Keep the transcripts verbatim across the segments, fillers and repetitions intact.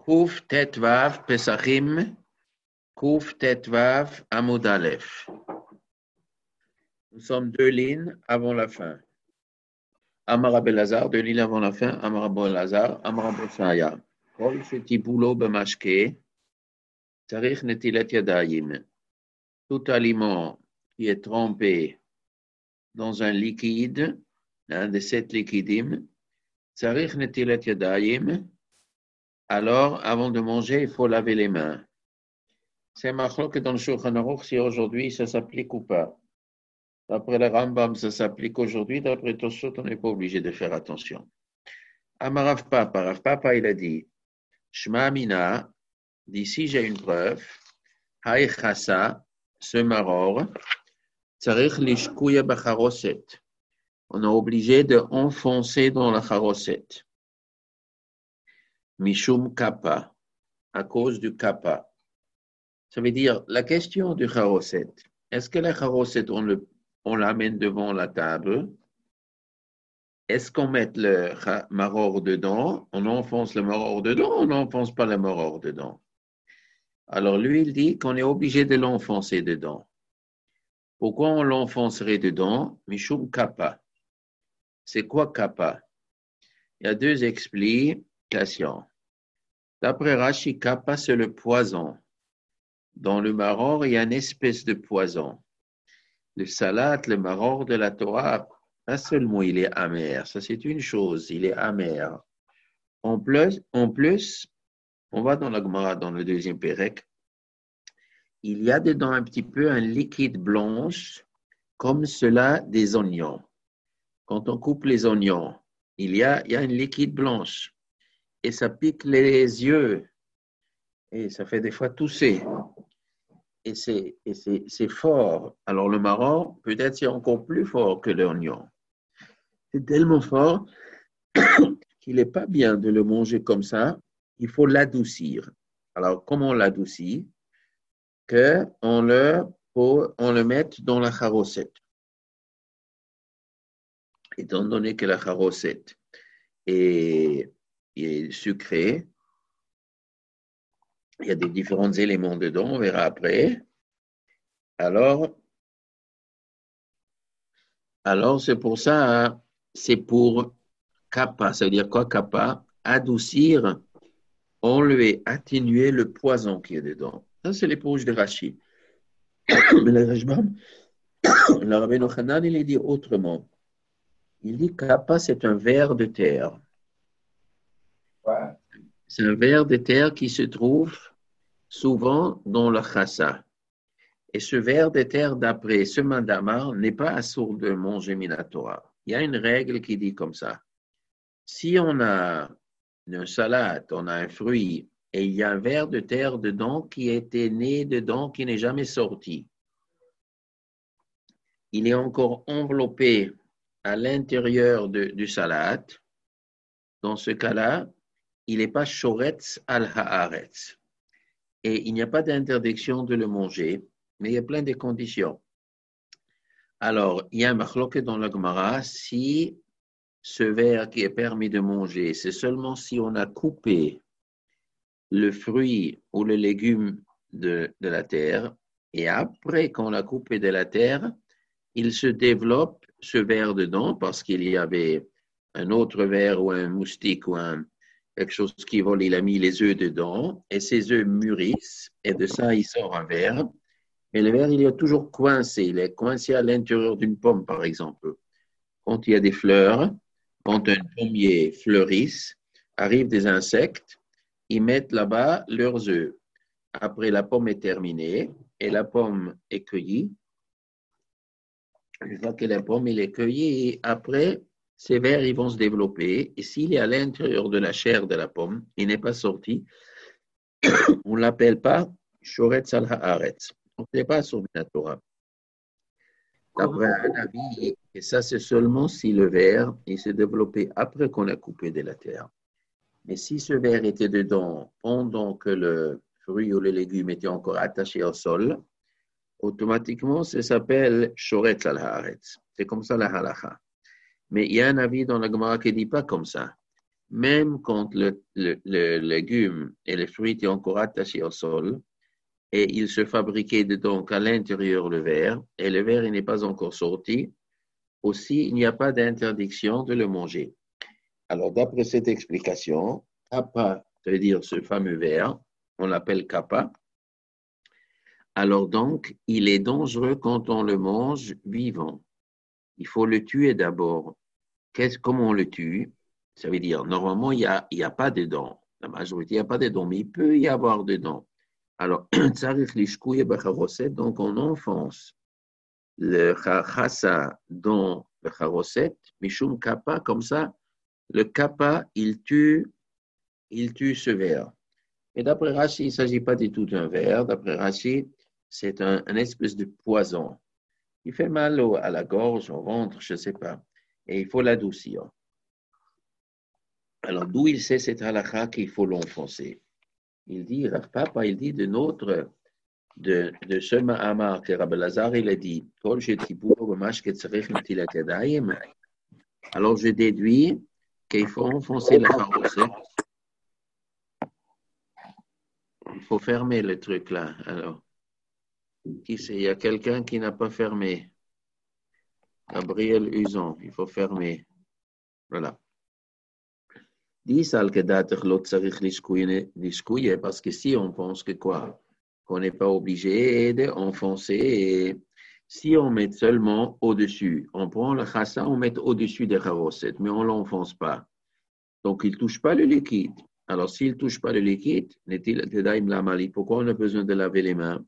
Kouf Tetvav Pesachim, Kouf Tetvav Amud Aleph. Nous sommes deux lignes avant la fin. Amar Rabbi Elazar, deux lignes avant la fin. Amar Rabbi Elazar, Amar Rabbi Shaya. Kol shetibulo b'mashke, tzarich netilat yadayim. Tout aliment qui est trempé dans un liquide, un de sept liquidim, tzarich netilat yadayim. Alors, avant de manger, il faut laver les mains. C'est marqué que dans le Shulchan Aruch, si aujourd'hui ça s'applique ou pas. D'après le Rambam, ça s'applique aujourd'hui. D'après Tosfot, on n'est pas obligé de faire attention. Amarav Papa, Rav Papa, il a dit, Shma Mina, d'ici j'ai une preuve, Haï Chassa, ce maror, Tzarich Lishkuya Bacharoset. On est obligé de enfoncer dans la charoset. Mishum Kappa, à cause du Kappa. Ça veut dire, la question du charoset, est-ce que la charoset, on, le, on l'amène devant la table? Est-ce qu'on met le maror dedans? On enfonce le maror dedans, on n'enfonce pas le maror dedans. Alors lui, il dit qu'on est obligé de l'enfoncer dedans. Pourquoi on l'enfoncerait dedans? Mishum Kappa. C'est quoi Kappa? Il y a deux explications. D'après Rashi, Kappa, c'est le poison. Dans le maror, il y a une espèce de poison. Le salat, le maror de la Torah, pas seulement il est amer, ça c'est une chose, il est amer. En plus, en plus on va dans la Gemara, dans le deuxième pérec, il y a dedans un petit peu un liquide blanche, comme cela des oignons. Quand on coupe les oignons, il y a, il y a une liquide blanche et ça pique les yeux et ça fait des fois tousser. Et c'est, et c'est, c'est fort. Alors le marron, peut-être c'est encore plus fort que l'oignon. C'est tellement fort qu'il n'est pas bien de le manger comme ça. Il faut l'adoucir. Alors comment on l'adoucit? Qu'on le, on le mette dans la charosette. Étant donné que la charosette est, est sucrée, il y a des différents éléments dedans, on verra après. Alors, alors c'est pour ça, hein, c'est pour kappa, ça veut dire quoi kappa? Adoucir, enlever, atténuer le poison qui est dedans. Ça, c'est l'éponge de Rashi. Mais le Rajbam, le Rabbeinu Hanan, il dit autrement. Il dit kappa, c'est un ver de terre. Ouais. C'est un ver de terre qui se trouve souvent dans le chassa. Et ce ver de terre, d'après ce mandamar, n'est pas assourd de manger minatora. Il y a une règle qui dit comme ça. Si on a une salade, on a un fruit, et il y a un ver de terre dedans qui était né dedans, qui n'est jamais sorti, il est encore enveloppé à l'intérieur de, du salade. Dans ce cas-là, il n'est pas shoretz al haaretz. Et il n'y a pas d'interdiction de le manger, mais il y a plein de conditions. Alors, il y a un machloket dans la Gemara, si ce verre qui est permis de manger, c'est seulement si on a coupé le fruit ou le légume de, de la terre, et après qu'on l'a coupé de la terre, il se développe ce verre dedans parce qu'il y avait un autre verre ou un moustique ou un, quelque chose qui vole, il a mis les œufs dedans, et ces œufs mûrissent, et de ça, il sort un verre. Mais le verre, il est toujours coincé. Il est coincé à l'intérieur d'une pomme, par exemple. Quand il y a des fleurs, quand un pommier fleurisse, arrivent des insectes, ils mettent là-bas leurs œufs. Après, la pomme est terminée et la pomme est cueillie. Une fois que la pomme est cueillie, et après, ces vers ils vont se développer. Et s'il est à l'intérieur de la chair de la pomme, il n'est pas sorti, on ne l'appelle pas shoretz al haaretz. On ne fait pas sur la Torah. D'après un avis, et ça c'est seulement si le ver il s'est développé après qu'on a coupé de la terre. Mais si ce ver était dedans pendant que le fruit ou le légume était encore attaché au sol, automatiquement ça s'appelle shoretz al haaretz. C'est comme ça la halakha. Mais il y a un avis dans la Gemara qui ne dit pas comme ça. même quand le, le, le légume et le fruit étaient encore attachés au sol, et il se fabriquait donc à l'intérieur le verre, et le verre n'est pas encore sorti, aussi il n'y a pas d'interdiction de le manger. Alors, d'après cette explication, kappa, ça veut dire ce fameux verre, on l'appelle kappa. Alors donc, il est dangereux quand on le mange vivant. Il faut le tuer d'abord. Qu'est-ce, comment on le tue? Ça veut dire, normalement, il n'y a, il y a pas de dents. La majorité, il n'y a pas de dents, mais il peut y avoir des dents. Alors, donc on enfonce le chassa dans le charoset, mishum kappa, comme ça, le kappa, il tue, il tue ce verre. Et d'après Rashi, il ne s'agit pas du tout d'un verre. D'après Rashi, c'est un, un espèce de poison. Il fait mal au, à la gorge, au ventre, je ne sais pas. Et il faut l'adoucir. Alors, d'où il sait cette halakha qu'il faut l'enfoncer? Il dit, Rav Papa, il dit de notre, de, de ce Mahamar que Rabbi Lazar, il a dit, alors je déduis qu'il faut enfoncer le charoset. Il faut fermer le truc là. Alors, qui c'est? Il y a quelqu'un qui n'a pas fermé. Gabriel Uson, il faut fermer. Voilà. Dis al kedatach lot tzarich lishkouye, parce que si on pense que quoi? Qu'on n'est pas obligé d'enfoncer, et si on met seulement au-dessus, on prend le chassa, on met au-dessus des charoset, mais on ne l'enfonce pas. Donc, il ne touche pas le liquide. Alors, s'il ne touche pas le liquide, pourquoi on a besoin de laver les mains?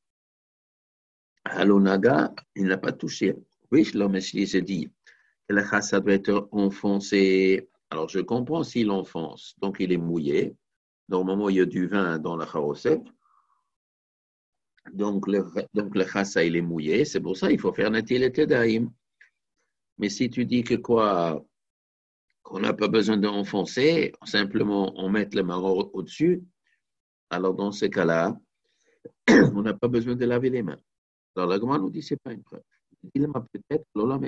Halonaga, il n'a pas touché. Oui, l'homme se dit que le chassa doit être enfoncé. Alors, je comprends s'il enfonce. Donc, il est mouillé. Normalement, il y a du vin dans la charoset. Donc, le, donc, le chassa, il est mouillé. C'est pour ça qu'il faut faire Netilat Yadayim. Mais si tu dis que quoi, qu'on n'a pas besoin d'enfoncer, simplement on met le maror au-dessus, alors dans ce cas-là, on n'a pas besoin de laver les mains. Alors, la Gemara nous dit que ce n'est pas une preuve. Peut-être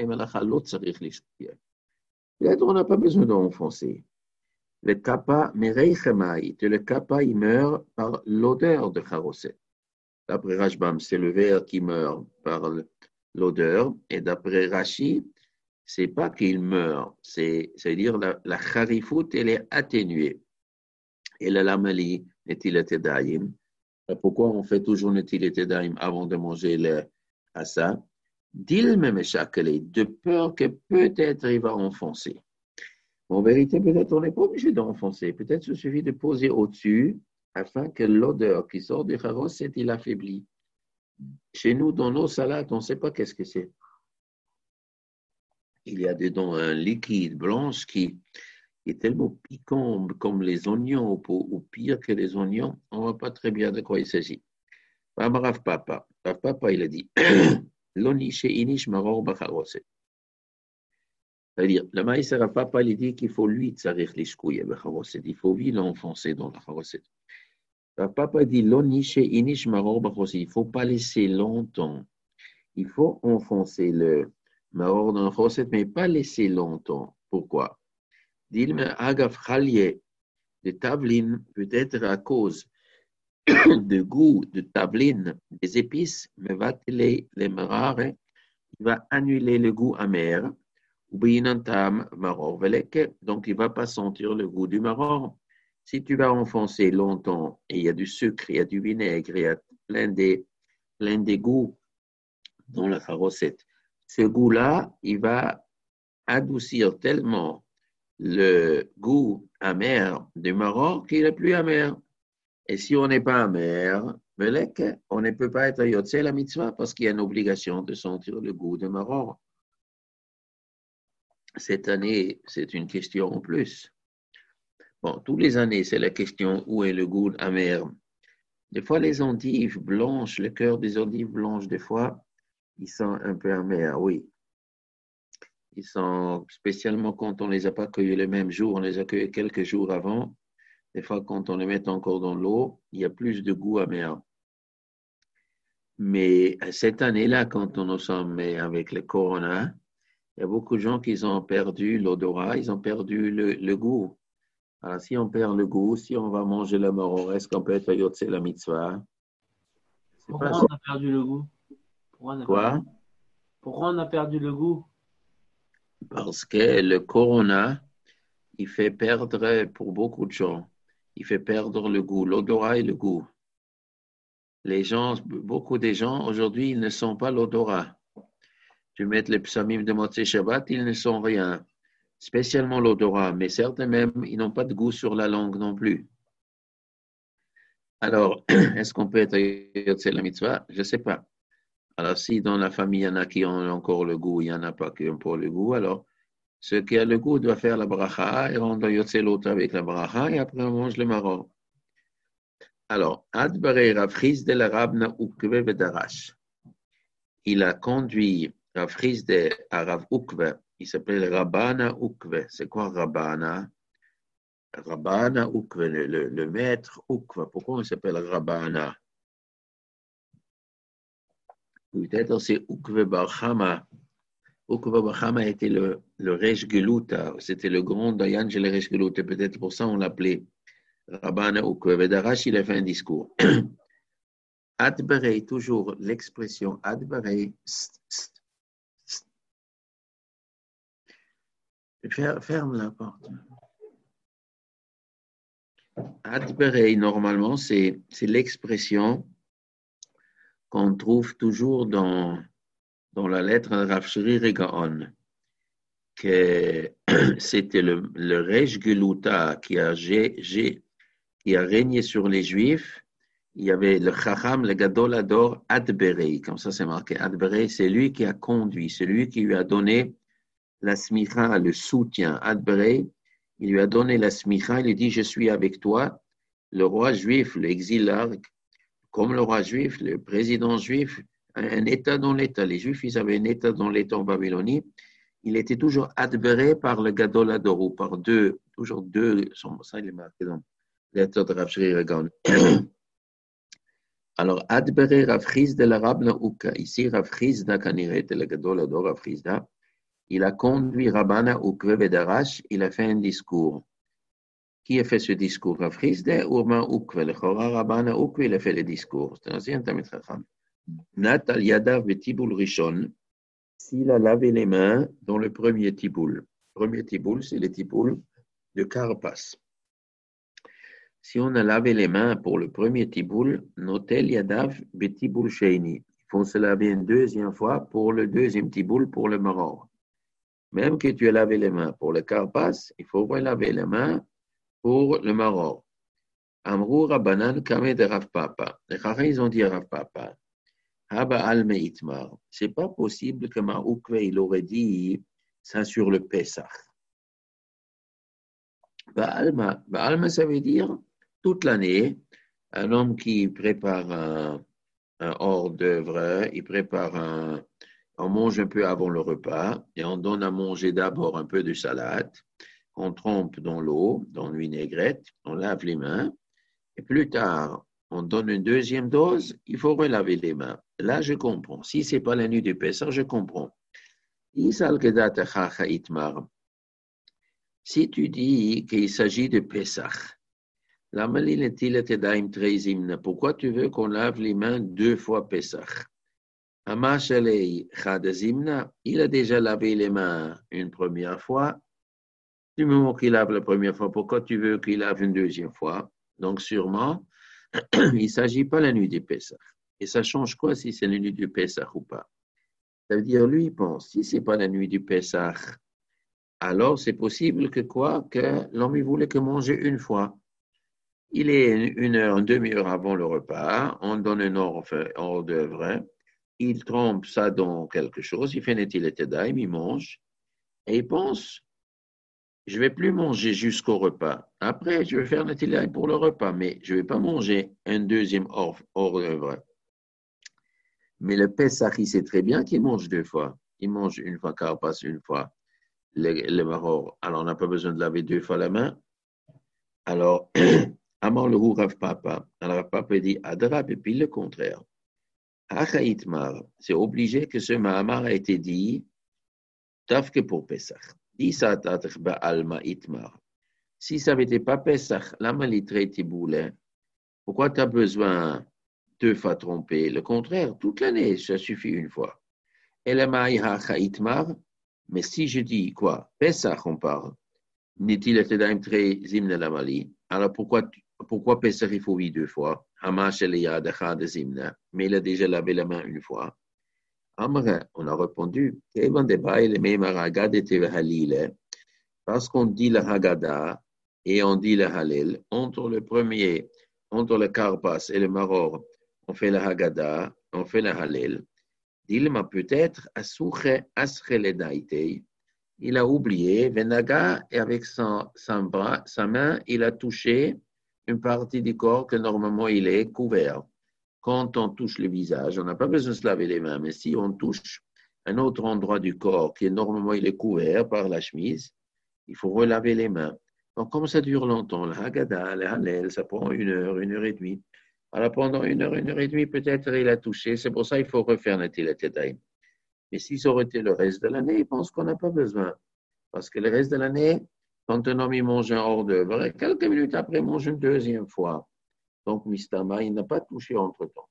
peut-être on n'a pas besoin d'enfoncer. Le kappa, le kappa, il meurt par l'odeur de charoset. D'après Rashbam, c'est le verre qui meurt par l'odeur. Et d'après Rashi, c'est pas qu'il meurt, c'est, c'est-à-dire la, la charifout, elle est atténuée. Et la lamali, Netilat Yadayim. Pourquoi on fait toujours Netilat Yadayim avant de manger le assa? D'il me de peur que peut-être il va enfoncer. En vérité, peut-être on n'est pas obligé d'enfoncer. Peut-être il suffit de poser au-dessus afin que l'odeur qui sort du charoset, il affaiblit. Chez nous, dans nos salades, on ne sait pas qu'est-ce que c'est. Il y a dedans un liquide blanche qui est tellement piquant comme les oignons ou pire que les oignons. On ne voit pas très bien de quoi il s'agit. Rav Papa, Rav Papa, il a dit c'est-à-dire, le maïs Rav Papa, il dit qu'il faut lui tsarir l'ishkouye b'charoset. Il faut lui l'enfoncer dans la charoset. Rav Papa dit il ne faut pas laisser longtemps. Il faut enfoncer le maror dans la charoset, mais pas laisser longtemps. Pourquoi? Dilme agaf chalye de tavlin, peut-être à cause de goût de tavlin, des épices, mais va les marare, il va annuler le goût amer. Donc, il ne va pas sentir le goût du maror. Si tu vas enfoncer longtemps et il y a du sucre, il y a du vinaigre, il y a plein de, plein de goûts dans la charoset, ce goût-là, il va adoucir tellement le goût amer du maror qu'il n'est plus amer. Et si on n'est pas amer, on ne peut pas être yotse la mitzvah parce qu'il y a une obligation de sentir le goût du maror. Cette année, c'est une question en plus. Bon, tous les années, c'est la question où est le goût amer. Des fois, les endives blanches, le cœur des endives blanches, des fois, ils sont un peu amers, oui. Ils sont, spécialement quand on ne les a pas cueillis le même jour, on les a cueillis quelques jours avant. Des fois, quand on les met encore dans l'eau, il y a plus de goût amer. Mais cette année-là, quand on nous sommes avec le corona, il y a beaucoup de gens qui ont perdu l'odorat, ils ont perdu le, le goût. Alors, si on perd le goût, si on va manger le maror, est-ce qu'on peut être yotze la mitzvah? C'est pas Pourquoi on a perdu le goût? Pourquoi on a perdu, quoi? Pourquoi on a perdu le goût? Parce que le corona, il fait perdre, pour beaucoup de gens, il fait perdre le goût, l'odorat et le goût. Les gens, beaucoup des gens, aujourd'hui, ils ne sont pas l'odorat. Tu mets les psalmim de Motzei Shabbat, ils ne sont rien, spécialement l'odorat, mais certains même, ils n'ont pas de goût sur la langue non plus. Alors, est-ce qu'on peut être yotze la mitzvah? Je ne sais pas. Alors, si dans la famille, il y en a qui ont encore le goût, il n'y en a pas qui ont pas le goût, alors ceux qui ont le goût doivent faire la bracha et on doit yotze l'autre avec la bracha et après on mange le maror. Alors, Adbaré Rafriz de la Rabna Ukve Vedarash. Il a conduit Rafriz de Arav Ukve. Il s'appelle Rabana Ukve. C'est quoi Rabana? Rabana Ukve, le, le, le maître Ukve. Pourquoi il s'appelle Rabana? Peut-être c'est Ukve Barchama. Ukve Barchama était le, le Resh Geluta. C'était le grand Dayan de le Resh Geluta. Peut-être pour ça on l'appelait Rabana Ukve Vedarash. Il a fait un discours. Adbaré, toujours l'expression Adbaré. Ferme la porte. Adbaré, normalement, c'est, c'est l'expression qu'on trouve toujours dans, dans la lettre de Rav Shri Gaon, que c'était le, le Resh Geluta qui a, qui a régné sur les Juifs. Il y avait le Chacham, le Gadol Ador, Adbaré, comme ça c'est marqué. Adbaré, c'est lui qui a conduit, c'est lui qui lui a donné la smicha, le soutien. Adbaré, il lui a donné la smicha, il lui dit, je suis avec toi. Le roi juif, l'exilard, comme le roi juif, le président juif, un État dans l'État. Les Juifs, ils avaient un État dans l'État en Babylonie. Il était toujours adbéré par le Gadol Ador, ou par deux, toujours deux, ça il est marqué dans l'État de Rav Shri Regan. Alors, adbéré Rav Chizda de l'Arabe Naouka. Ici, Rav Chizda, quand il était le Gadol Ador, Rav Chizda, il a conduit Rabana Ukve Vedarash, il a fait un discours. Qui a fait ce discours? Rav Chizda ou Ukve? Le Chora Rabana Ukve, il a fait le discours. C'est un ancien Tamid Chacham. Nat al Yadav Betibul Rishon, s'il a lavé les mains dans le premier tiboul. Le premier tiboul, c'est le tiboul de Carapace. Si on a lavé les mains pour le premier tiboul, notel Yadav Betibul Sheini. Il faut se laver une deuxième fois pour le deuxième tiboul, pour le maror. Même que tu aies lavé les mains pour le Carapace, il faut laver les mains pour le maror. Amrou Rabbanan Kame de Rav Papa. Les Chacham, ils ont dit à Rav Papa, Haba Alme Itmar. C'est pas possible que Maoukve, il aurait dit ça sur le Pessah. Baalma, Baalma, ça veut dire toute l'année, un homme qui prépare un, un hors d'œuvre, il prépare un, on mange un peu avant le repas et on donne à manger d'abord un peu de salade, on trempe dans l'eau, dans le vinaigrette, on lave les mains et plus tard, on donne une deuxième dose, il faut relaver les mains. Là, je comprends. Si ce n'est pas la nuit du Pessah, je comprends. Si tu dis qu'il s'agit de Pessah, pourquoi tu veux qu'on lave les mains deux fois Pessah? Il a déjà lavé les mains une première fois. Du moment qu'il lave la première fois, pourquoi tu veux qu'il lave une deuxième fois? Donc, sûrement, il ne s'agit pas la nuit du Pessah. Et ça change quoi si c'est la nuit du Pessah ou pas? Ça veut dire, lui, il pense, si ce n'est pas la nuit du Pessah, alors c'est possible que quoi? Que l'homme, il voulait que manger une fois. Il est une heure, une demi-heure avant le repas, on donne un hors d'œuvre, il trempe ça dans quelque chose, il fait Netilat Yadayim, il mange, et il pense, je ne vais plus manger jusqu'au repas. Après, je vais faire Netilat pour le repas, mais je ne vais pas manger un deuxième hors, hors d'œuvre. Mais le Pessah, il sait très bien qu'il mange deux fois. Il mange une fois Carapace, une fois le, le maror. Alors, on n'a pas besoin de laver deux fois la main. Alors, Amar le Rav Papa. Alors, Rav Papa dit Adrab, et puis le contraire. Achaïtmar, c'est obligé que ce Mahamar a été dit, taf que pour Pessah. Dis ça, Alma Itmar. Si ça n'était pas Pesach, la malitrée tiboulé, pourquoi tu as besoin deux fois tromper? Le contraire, toute l'année, ça suffit une fois. Mais si je dis quoi? Pesach, on parle. N'est-il très zimne la mali? Alors pourquoi, pourquoi Pesach, il faut oui deux fois? Hamash el yadacha de zimne. Mais il a déjà lavé la main une fois. Amra, on a répondu. Parce qu'on dit le Haggadah et on dit le Hallel, entre le premier, entre le Karpas et le Maror, on fait le Haggadah, on fait le Hallel. Dilma peut-être, Asuche Asreledaitei, il a oublié, Venaga, et avec son, son bras, sa main, il a touché une partie du corps que normalement il est couvert. Quand on touche le visage, on n'a pas besoin de se laver les mains, mais si on touche un autre endroit du corps qui est normalement il est couvert par la chemise, il faut relaver les mains. Donc, comme ça dure longtemps, le Haggadah, le Hallel, ça prend une heure, une heure et demie. Alors, pendant une heure, une heure et demie, peut-être il a touché. C'est pour ça qu'il faut refaire Netilat Yadayim. Mais si ça aurait été le reste de l'année, il pense qu'on n'a pas besoin. Parce que le reste de l'année, quand un homme il mange un hors d'œuvre, quelques minutes après, il mange une deuxième fois. Donc, Mistama, il n'a pas touché entre-temps.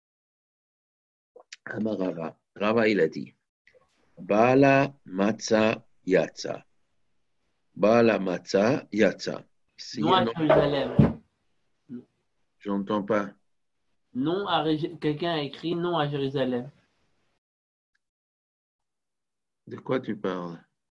Amarava, Rava, il a dit, Bala Matza Yatza. Bala Matza Yatza. Non à Jérusalem. J'entends pas. Non à Ré- Quelqu'un a écrit non à Jérusalem. De quoi tu parles?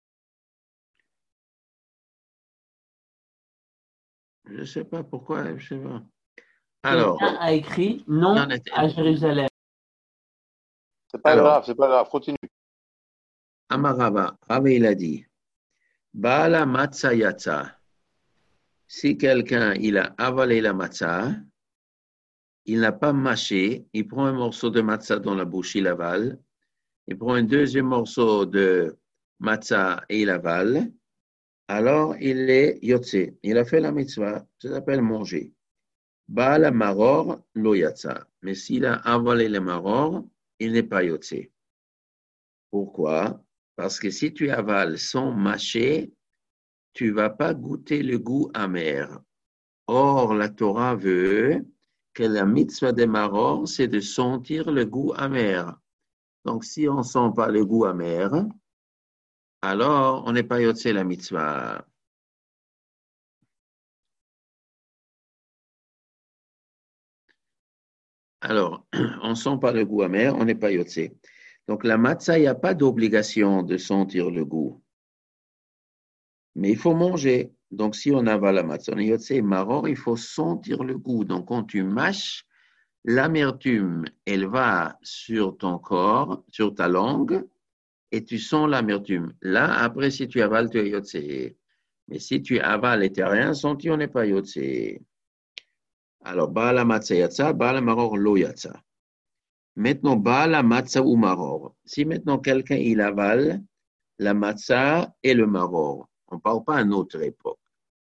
Je ne sais pas pourquoi, je sais pas. Alors, Quelqu'un a écrit non non, à Jérusalem. C'est pas Alors, grave, c'est pas grave, continue. Amarava, Rava il a dit, Bala Matza Yatza. Si quelqu'un il a avalé la matzah, il n'a pas mâché, il prend un morceau de matzah dans la bouche, il avale, il prend un deuxième morceau de matzah et il avale, alors il est yotze, il a fait la mitzvah, ça s'appelle manger. Baal maror lo yatza. Mais s'il a avalé le maror, il n'est pas yotze. Pourquoi? Parce que si tu avales sans mâcher, tu ne vas pas goûter le goût amer. Or, la Torah veut que la mitzvah des maror, c'est de sentir le goût amer. Donc, si on ne sent pas le goût amer, alors on n'est pas yotze la mitzvah. Alors, on ne sent pas le goût amer, on n'est pas yotze. Donc, la matzah, il n'y a pas d'obligation de sentir le goût. Mais il faut manger. Donc, si on avale la matzah, on est yotze. Maror, il faut sentir le goût. Donc, quand tu mâches, l'amertume, elle va sur ton corps, sur ta langue, et tu sens l'amertume. Là, après, si tu avales, tu es yotze. Mais si tu avales et tu n'as rien senti, on n'est pas yotze. Alors, Baala Matzah Yatza, Baala Maror Lo Yatza. Maintenant, Baala Matzah ou Maror. Si maintenant quelqu'un il avale la Matzah et le Maror, on ne parle pas à notre époque.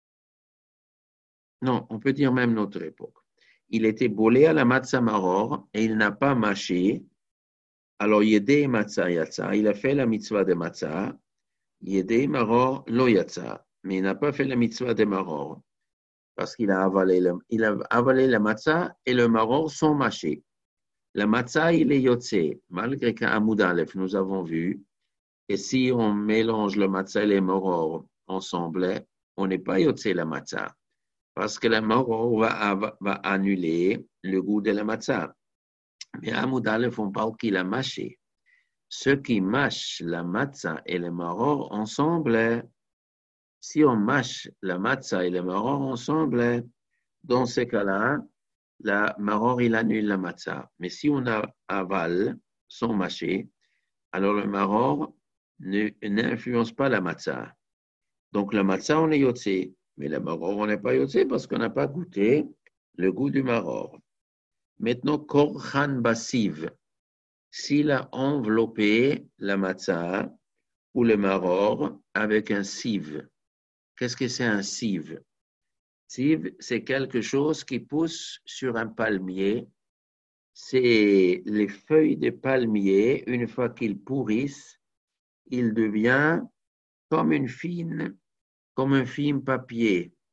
Non, on peut dire même notre époque. Il était bolé à la Matzah Maror et il n'a pas mâché. Alors, Yedei Matzah Yatza, il a fait la mitzvah de Matzah. Yedei Maror Lo Yatza, mais il n'a pas fait la mitzvah de Maror. Parce qu'il a avalé, le, il a avalé la matzah et le maror sont mâchés. La matzah, il est yotze, malgré qu'à Amoud Aleph, nous avons vu, et si on mélange le matzah et le maror ensemble, on n'est pas yotze la matzah, parce que le maror va, va, va annuler le goût de la matzah. Mais à Amoud Aleph, on parle qu'il a mâché. Ceux qui mâchent la matzah et le maror ensemble, si on mâche la matzah et le maror ensemble, dans ce cas-là, la maror, il annule la matzah. Mais si on a avale sans mâcher, alors le maror ne, n'influence pas la matzah. Donc la matzah, on est yotze. Mais le maror, on n'est pas yotze parce qu'on n'a pas goûté le goût du maror. Maintenant, korchan basiv. S'il a enveloppé la matzah ou le maror avec un sieve. Qu'est-ce que c'est un sieve? Sieve, c'est quelque chose qui pousse sur un palmier. C'est les feuilles de palmier, une fois qu'ils pourrissent, il devient comme une fine, comme un fine papier.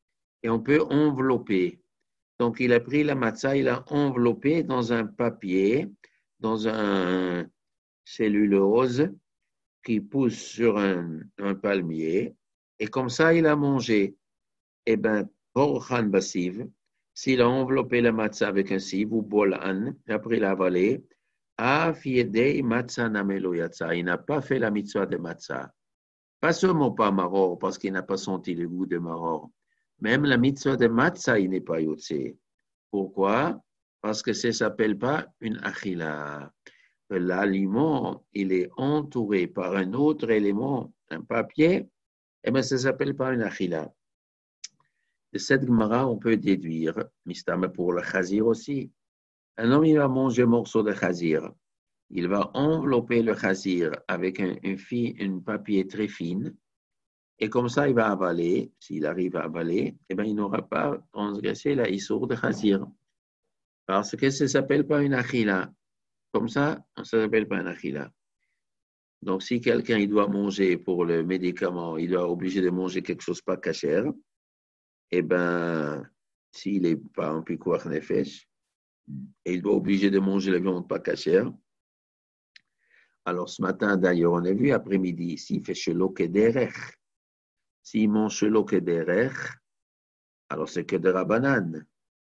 et on peut envelopper. Donc, il a pris la matzah, il a enveloppé dans un papier, dans un cellulose qui pousse sur un, un palmier, et comme ça, il a mangé. Eh bien, Borchan Bassiv, s'il a enveloppé la matzah avec un sieve ou bolan, après il a avalé, Af yedei matzah namelo yatsa, il n'a pas fait la mitzvah de matzah. Pas seulement pas maror, parce qu'il n'a pas senti le goût de maror. Même la mitzvah de matzah, il n'est pas yotse. Pourquoi? Parce que ça ne s'appelle pas une achila. L'aliment, il est entouré par un autre élément, un papier, eh bien, ça ne s'appelle pas une achila. De cette Gemara, on peut déduire, mistama pour le chazir aussi. Un homme, il va manger un morceau de chazir. Il va envelopper le chazir avec un, un, fi, un papier très fin. Et comme ça, il va avaler. S'il arrive à avaler, eh bien, il n'aura pas transgressé la issour de chazir. Parce que ça ne s'appelle pas une achila. Comme ça, ça ne s'appelle pas une achila. Donc, si quelqu'un il doit manger pour le médicament, il doit obligé de manger quelque chose pas cachère, eh bien, s'il n'est pas en pikuach nefesh, et il doit obligé de manger la viande pas cachère, alors ce matin, d'ailleurs, on a vu après-midi, s'il fait shelo kederech, s'il mange shelo kederech, alors c'est que de Rabbanan.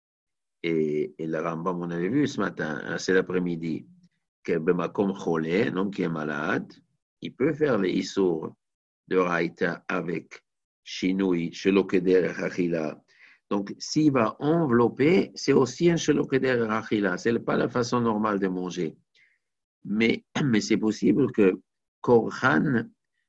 Et, et le Rambam, on avait vu ce matin, c'est l'après-midi, que Bemakom Cholé, un homme qui est malade, il peut faire les issour de Raïta avec Shinoui, shelo kederech achila. Donc, s'il va envelopper, c'est aussi un shelo kederech achila. Ce n'est pas la façon normale de manger. Mais, mais c'est possible que Korhan,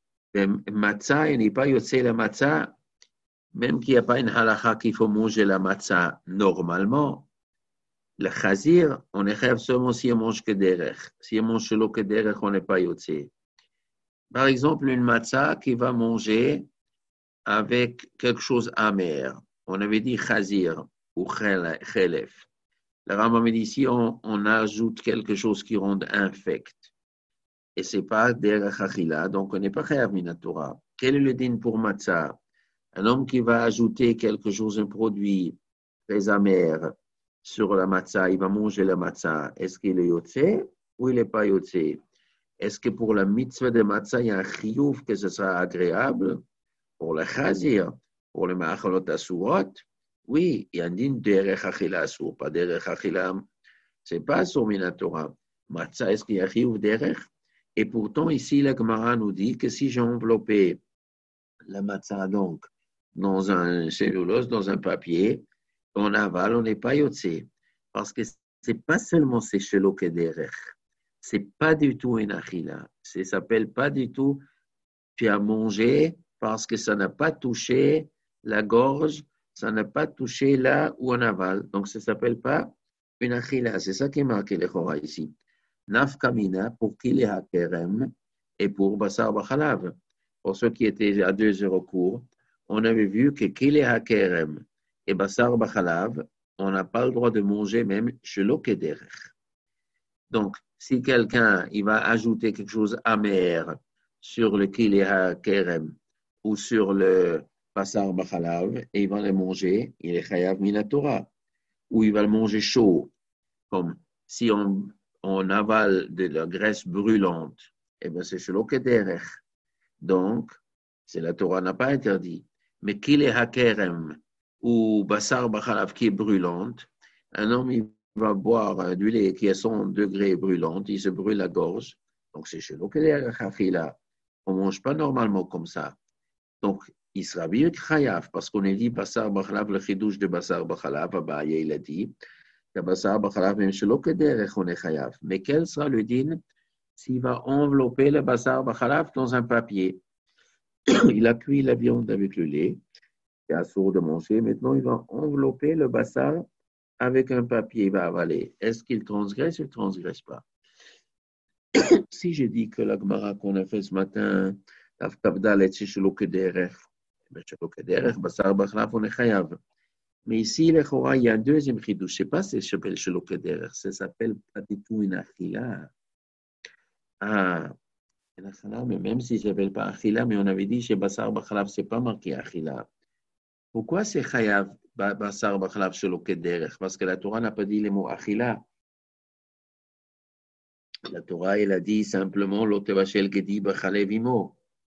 matzah, il n'est pas yotse la matzah, même qu'il n'y a pas une halakha qu'il faut manger la matzah normalement. Le chazir, on est rêve seulement si on mange que derech. Si on mange shelo que derech, on n'est pas yotse. Par exemple, une matzah qui va manger avec quelque chose amer. On avait dit chazir ou chelef. Le Rambam dit ici, on, on ajoute quelque chose qui rend infect. Et ce n'est pas derech achila, donc on n'est pas chayav minatora. Quel est le din pour matzah? Un homme qui va ajouter quelque chose, un produit très amer sur la matzah, il va manger la matzah. Est-ce qu'il est yotse ou il n'est pas yotse? Est-ce que pour la mitzvah de matzah, il y a un chiyuv que ce sera agréable? Pour le chazir, pour le ma'achalot asurot? Oui, il y a un din derech achila asur, pas derech achila. Ce n'est pas sur minatora. Matzah, est-ce qu'il y a chiyuv derech? Et pourtant, ici, la Gemara nous dit que si j'ai enveloppé la matzah, donc, dans un cellulose, dans un papier, on avale, on n'est pas yotse. Parce que ce n'est pas seulement ces shelo kederech. Ce n'est pas du tout une achila. Ça ne s'appelle pas du tout tu as mangé parce que ça n'a pas touché la gorge, ça n'a pas touché là où on avale. Donc, ça ne s'appelle pas une achila. C'est ça qui est marqué le Chora ici. Nafkamina pour Kili HaKerem et pour Basar Bachalav. Pour ceux qui étaient à deux heures au cours, on avait vu que Kili HaKerem et Basar Bachalav, on n'a pas le droit de manger même shelo kederech. Donc, si quelqu'un il va ajouter quelque chose amer sur le Kili HaKerem ou sur le Basar Bachalav et il va le manger, il est chayav minatora. Ou il va le manger chaud, comme si on on avale de la graisse brûlante, eh bien c'est shelo kederech. Donc, c'est la Torah n'a pas interdit. Mais qu'il est hakerem ou basar bachalav qui est brûlante, un homme il va boire du lait qui est à cent degrés brûlante, il se brûle la gorge. Donc, c'est shelo kederech achila. On ne mange pas normalement comme ça. Donc, il sera bien chayav parce qu'on a dit basar bachalav, le chidouche de basar bachalav, Abaye il a dit. Mais quel sera le din s'il va envelopper le basar bachalaf dans un papier? Il a cuit la viande avec le lait, c'est assourd de manger. Maintenant, il va envelopper le basar avec un papier, il va avaler. Est-ce qu'il transgresse ou il ne transgresse pas? Si je dis que la Gemara qu'on a fait ce matin, c'est shelo kederech, shelo kederech, basar bachalaf, on est chayav. Mais ici, il y a un deuxième chidouche. Je ne sais pas si ça s'appelle shelo kederech. Ça s'appelle pas du tout une achila. Ah, une achila, mais même si ça ne s'appelle pas achila, mais on avait dit chez Basar Bachalav, ce n'est pas marqué achila. Pourquoi c'est chayav basar b'chalav shelo kederech? Parce que la Torah n'a pas dit les mots achila. La Torah, elle a dit simplement l'otevachel gedi b'chalev imo.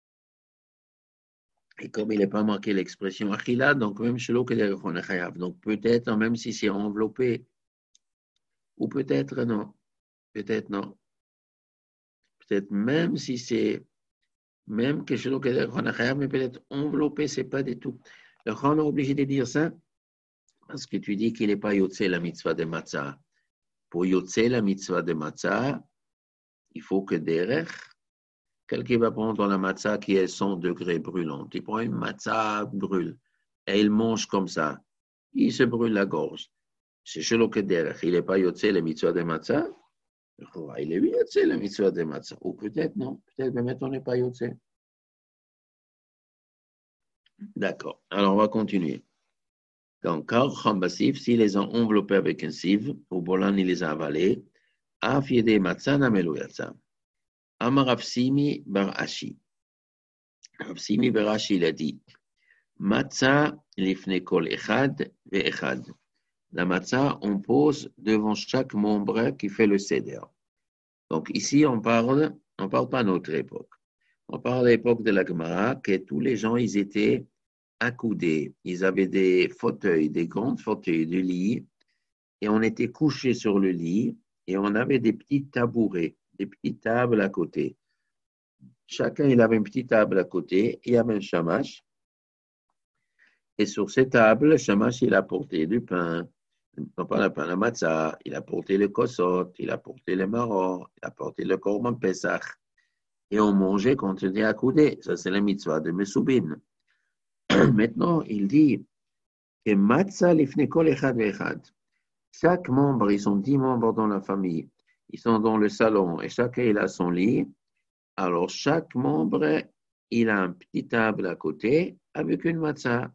Et comme il n'est pas marqué l'expression achila, donc même shelo kederech on est chayav. Donc peut-être, même si c'est enveloppé, ou peut-être non, peut-être non. Peut-être même si c'est, même que shelo kederech on est chayav, mais peut-être enveloppé, c'est pas du tout. Le Chon est obligé de dire ça, parce que tu dis qu'il n'est pas yotze la mitzvah de matzah. Pour yotze la mitzvah de matzah, il faut que derech, quelqu'un va prendre la matzah qui est cent degrés brûlante. Il prend une matzah brûle et il mange comme ça. Il se brûle la gorge. C'est shelo que derech. Il n'est pas yotze la mitzvah de matzah. Il est yotze la mitzvah de matzah. Ou peut-être non. Peut-être que maintenant on n'est pas yotze. D'accord. Alors on va continuer. Donc, car Chambassif, s'il les a enveloppés avec un sieve, ou Bolan, il les a avalés, Af yede matzana meloyatsa. Amar Rav Simi bar Ashi. Rav Simi bar Ashi, il a dit, Matzah lifne kol echad ve echad. La matzah, on pose devant chaque membre qui fait le seder. Donc, ici, on parle, on parle pas à notre époque. On parle à l'époque de la Gemara, que tous les gens, ils étaient accoudés. Ils avaient des fauteuils, des grands fauteuils de lit, et on était couchés sur le lit, et on avait des petits tabourets, des petites tables à côté. Chacun, il avait une petite table à côté, il y avait un shamash, et sur ces tables, le shamash, il a porté du pain, non pas le pain, la matzah, il a porté le kosot, il a porté le maror, il a porté le korban pesach, et on mangeait quand on était accoudé. Ça, c'est la mitzvah de Mesoubin. Maintenant, il dit que matzah lifne kol echad ve'echad. Chaque membre, ils sont dix membres dans la famille, ils sont dans le salon et chacun il a son lit. Alors chaque membre, il a une petite table à côté avec une matzah.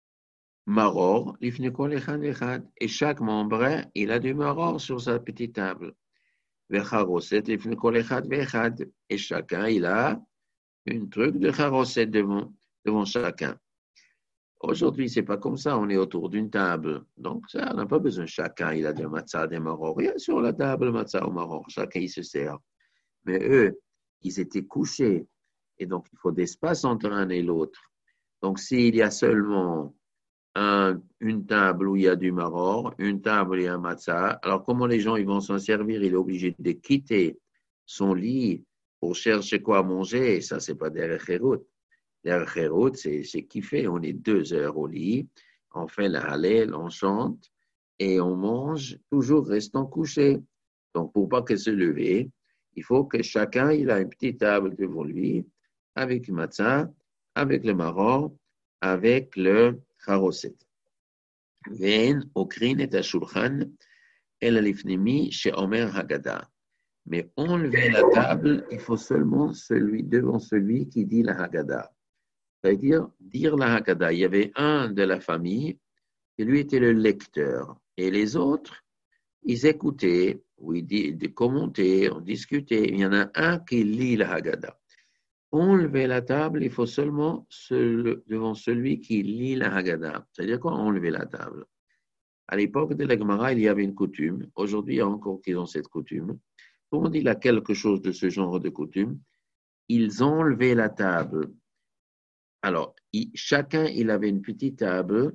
Maror, lifne kol echad ve'echad. Et chaque membre, il a du maror sur sa petite table. Ve'charoset lifne kol echad ve'echad. Et chacun, il a un truc de charoset devant, devant chacun. Aujourd'hui, c'est pas comme ça, on est autour d'une table. Donc, ça, on n'a pas besoin, chacun, il a des matzah, des maror. Il y a sur la table matzah ou maror, chacun, il se sert. Mais eux, ils étaient couchés. Et donc, il faut d'espace entre un et l'autre. Donc, s'il y a seulement un, une table où il y a du maror, une table où il y a un matzah, alors comment les gens ils vont s'en servir? Il est obligé de quitter son lit pour chercher quoi manger. Et ça, c'est pas derech herut. Derech herut, c'est, c'est kiffer. On est deux heures au lit, on fait la hallel, on chante et on mange toujours restant couché. Donc, pour pas qu'elle se leve, il faut que chacun il a une petite table devant lui avec le matzah, avec le maror, avec le charoset. Ve'en okrin et hashulchan el alifnimi she'omer haggadah. Mais enlever la table, il faut seulement celui devant celui qui dit la haggadah. C'est-à-dire dire la haggadah. Il y avait un de la famille qui lui était le lecteur et les autres, ils écoutaient, ou ils commentaient, on discutait. Il y en a un qui lit la haggadah. Enlever la table, il faut seulement se, devant celui qui lit la haggadah. C'est-à-dire quoi, enlever la table? À l'époque de la Gemara, il y avait une coutume. Aujourd'hui, il y a encore qui ont cette coutume. Comment il y a quelque chose de ce genre de coutume? Ils ont enlevé la table. Alors, il, chacun, il avait une petite table.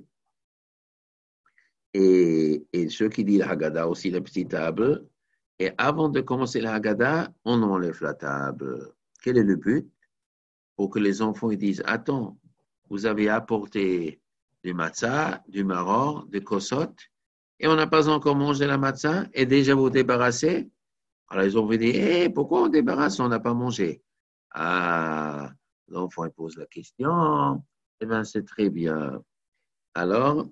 Et, et ceux qui disent la Haggadah aussi, la petite table. Et avant de commencer la Haggadah, on enlève la table. Quel est le but? Pour que les enfants ils disent, attends, vous avez apporté du matzah, du maror, du kosot, et on n'a pas encore mangé la matzah, et déjà vous débarrassez. Alors ils ont dit, hey, pourquoi on débarrasse, on n'a pas mangé? Ah, l'enfant il pose la question, eh bien c'est très bien. Alors,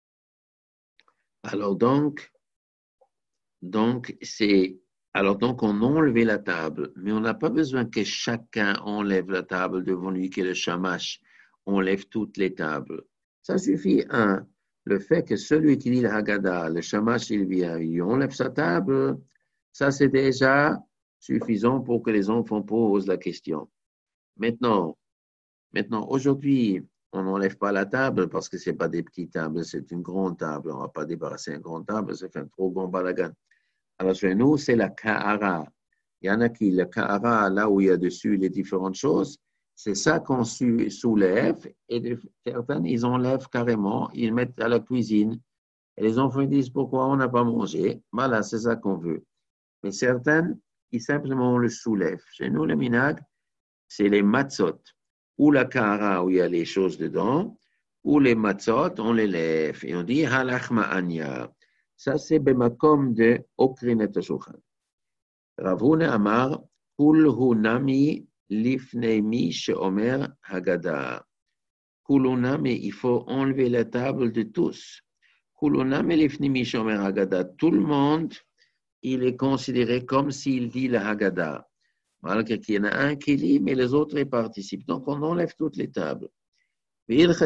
alors donc, donc c'est, alors donc on a enlevé la table, mais on n'a pas besoin que chacun enlève la table devant lui, que le shamash enlève toutes les tables. Ça suffit, un, le fait que celui qui dit la Haggadah, le shamash il vient, il enlève sa table, ça c'est déjà suffisant pour que les enfants posent la question. Maintenant, maintenant aujourd'hui, on n'enlève pas la table parce que ce n'est pas des petites tables, c'est une grande table. On ne va pas débarrasser une grande table, ça fait un trop grand balagan. Alors, chez nous, c'est la ka'ara. Il y en a qui, la ka'ara, là où il y a dessus les différentes choses, c'est ça qu'on soulève et certains, ils enlèvent carrément, ils mettent à la cuisine. Et les enfants disent pourquoi on n'a pas mangé. Voilà, c'est ça qu'on veut. Mais certains, ils simplement le soulèvent. Chez nous, le minag, c'est les matzot, ou la ka'ara où il y a les choses dedans, ou les matzot, on les lève. Et on dit halach ma'anya. Ça, c'est bemakom de okrinet hashulchan. Rav Huna amar, kul hu nami lifnei mi sheomer haggadah. Kul hu nami, il faut enlever la table de tous. Kul hu nami lifnei mi sheomer haggadah. Tout le monde, il est considéré comme s'il dit la Haggadah. Malgré qu'il y en a un qui lit, mais les autres y participent. Donc, on enlève toutes les tables. Mais la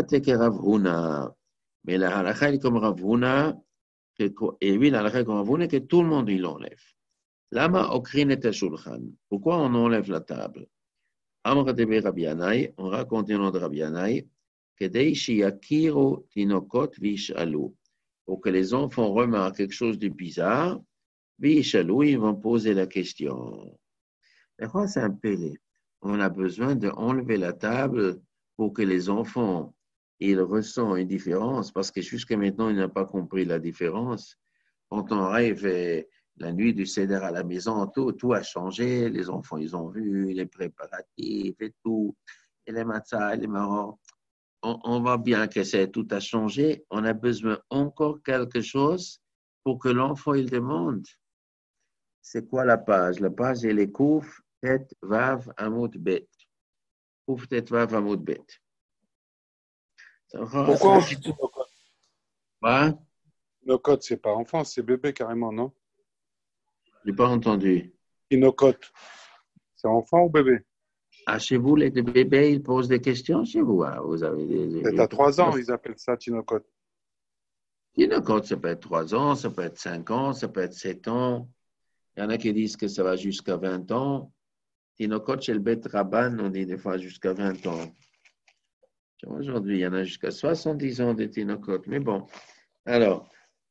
halakha est comme Rav Huna, et oui, la halakha est comme Rav Huna, que tout le monde, il l'enlève. Lama okrinet hashulchan. Pourquoi on enlève la table? Amar debe Rabbi Yannai, on raconte le nom de Rabbi Yannai, kedei shiyakiru tinokot vish'alu. Pour que les enfants remarquent quelque chose de bizarre, vish'alu, ils vont poser la question. Mais quoi, c'est un pélé. On a besoin d'enlever la table pour que les enfants, ils ressentent une différence, parce que jusqu'à maintenant, ils n'ont pas compris la différence. Quand on rêve la nuit du Seder à la maison, tout, tout a changé. Les enfants, ils ont vu les préparatifs et tout, et les matzahs, les marrons. On, on voit bien que c'est, tout a changé. On a besoin encore quelque chose pour que l'enfant, il demande. C'est quoi la page? La page, elle est Kouf, Tet, Vav, Amoud, Bet. Kouf, Tet, Vav, Amoud, Bet. Pourquoi on dit Tinokot? Quoi? Tinokot, c'est pas enfant, c'est bébé carrément, non? Je n'ai pas entendu. Tinokot, c'est enfant ou bébé? Ah, chez vous, les bébés, ils posent des questions chez vous. Ah, vous avez des, C'est à trois ans, ils appellent ça Tinokot. Tinokot, ça peut être trois ans, ça peut être cinq ans, ça peut être sept ans. Il y en a qui disent que ça va jusqu'à vingt ans. Tinokot, chez le Bet Rabban, on dit des fois jusqu'à vingt ans. Aujourd'hui, il y en a jusqu'à soixante-dix ans de Tinokot. Mais bon, alors.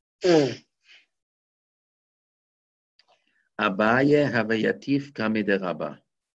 Abaye Havayatif Kame de Rabba.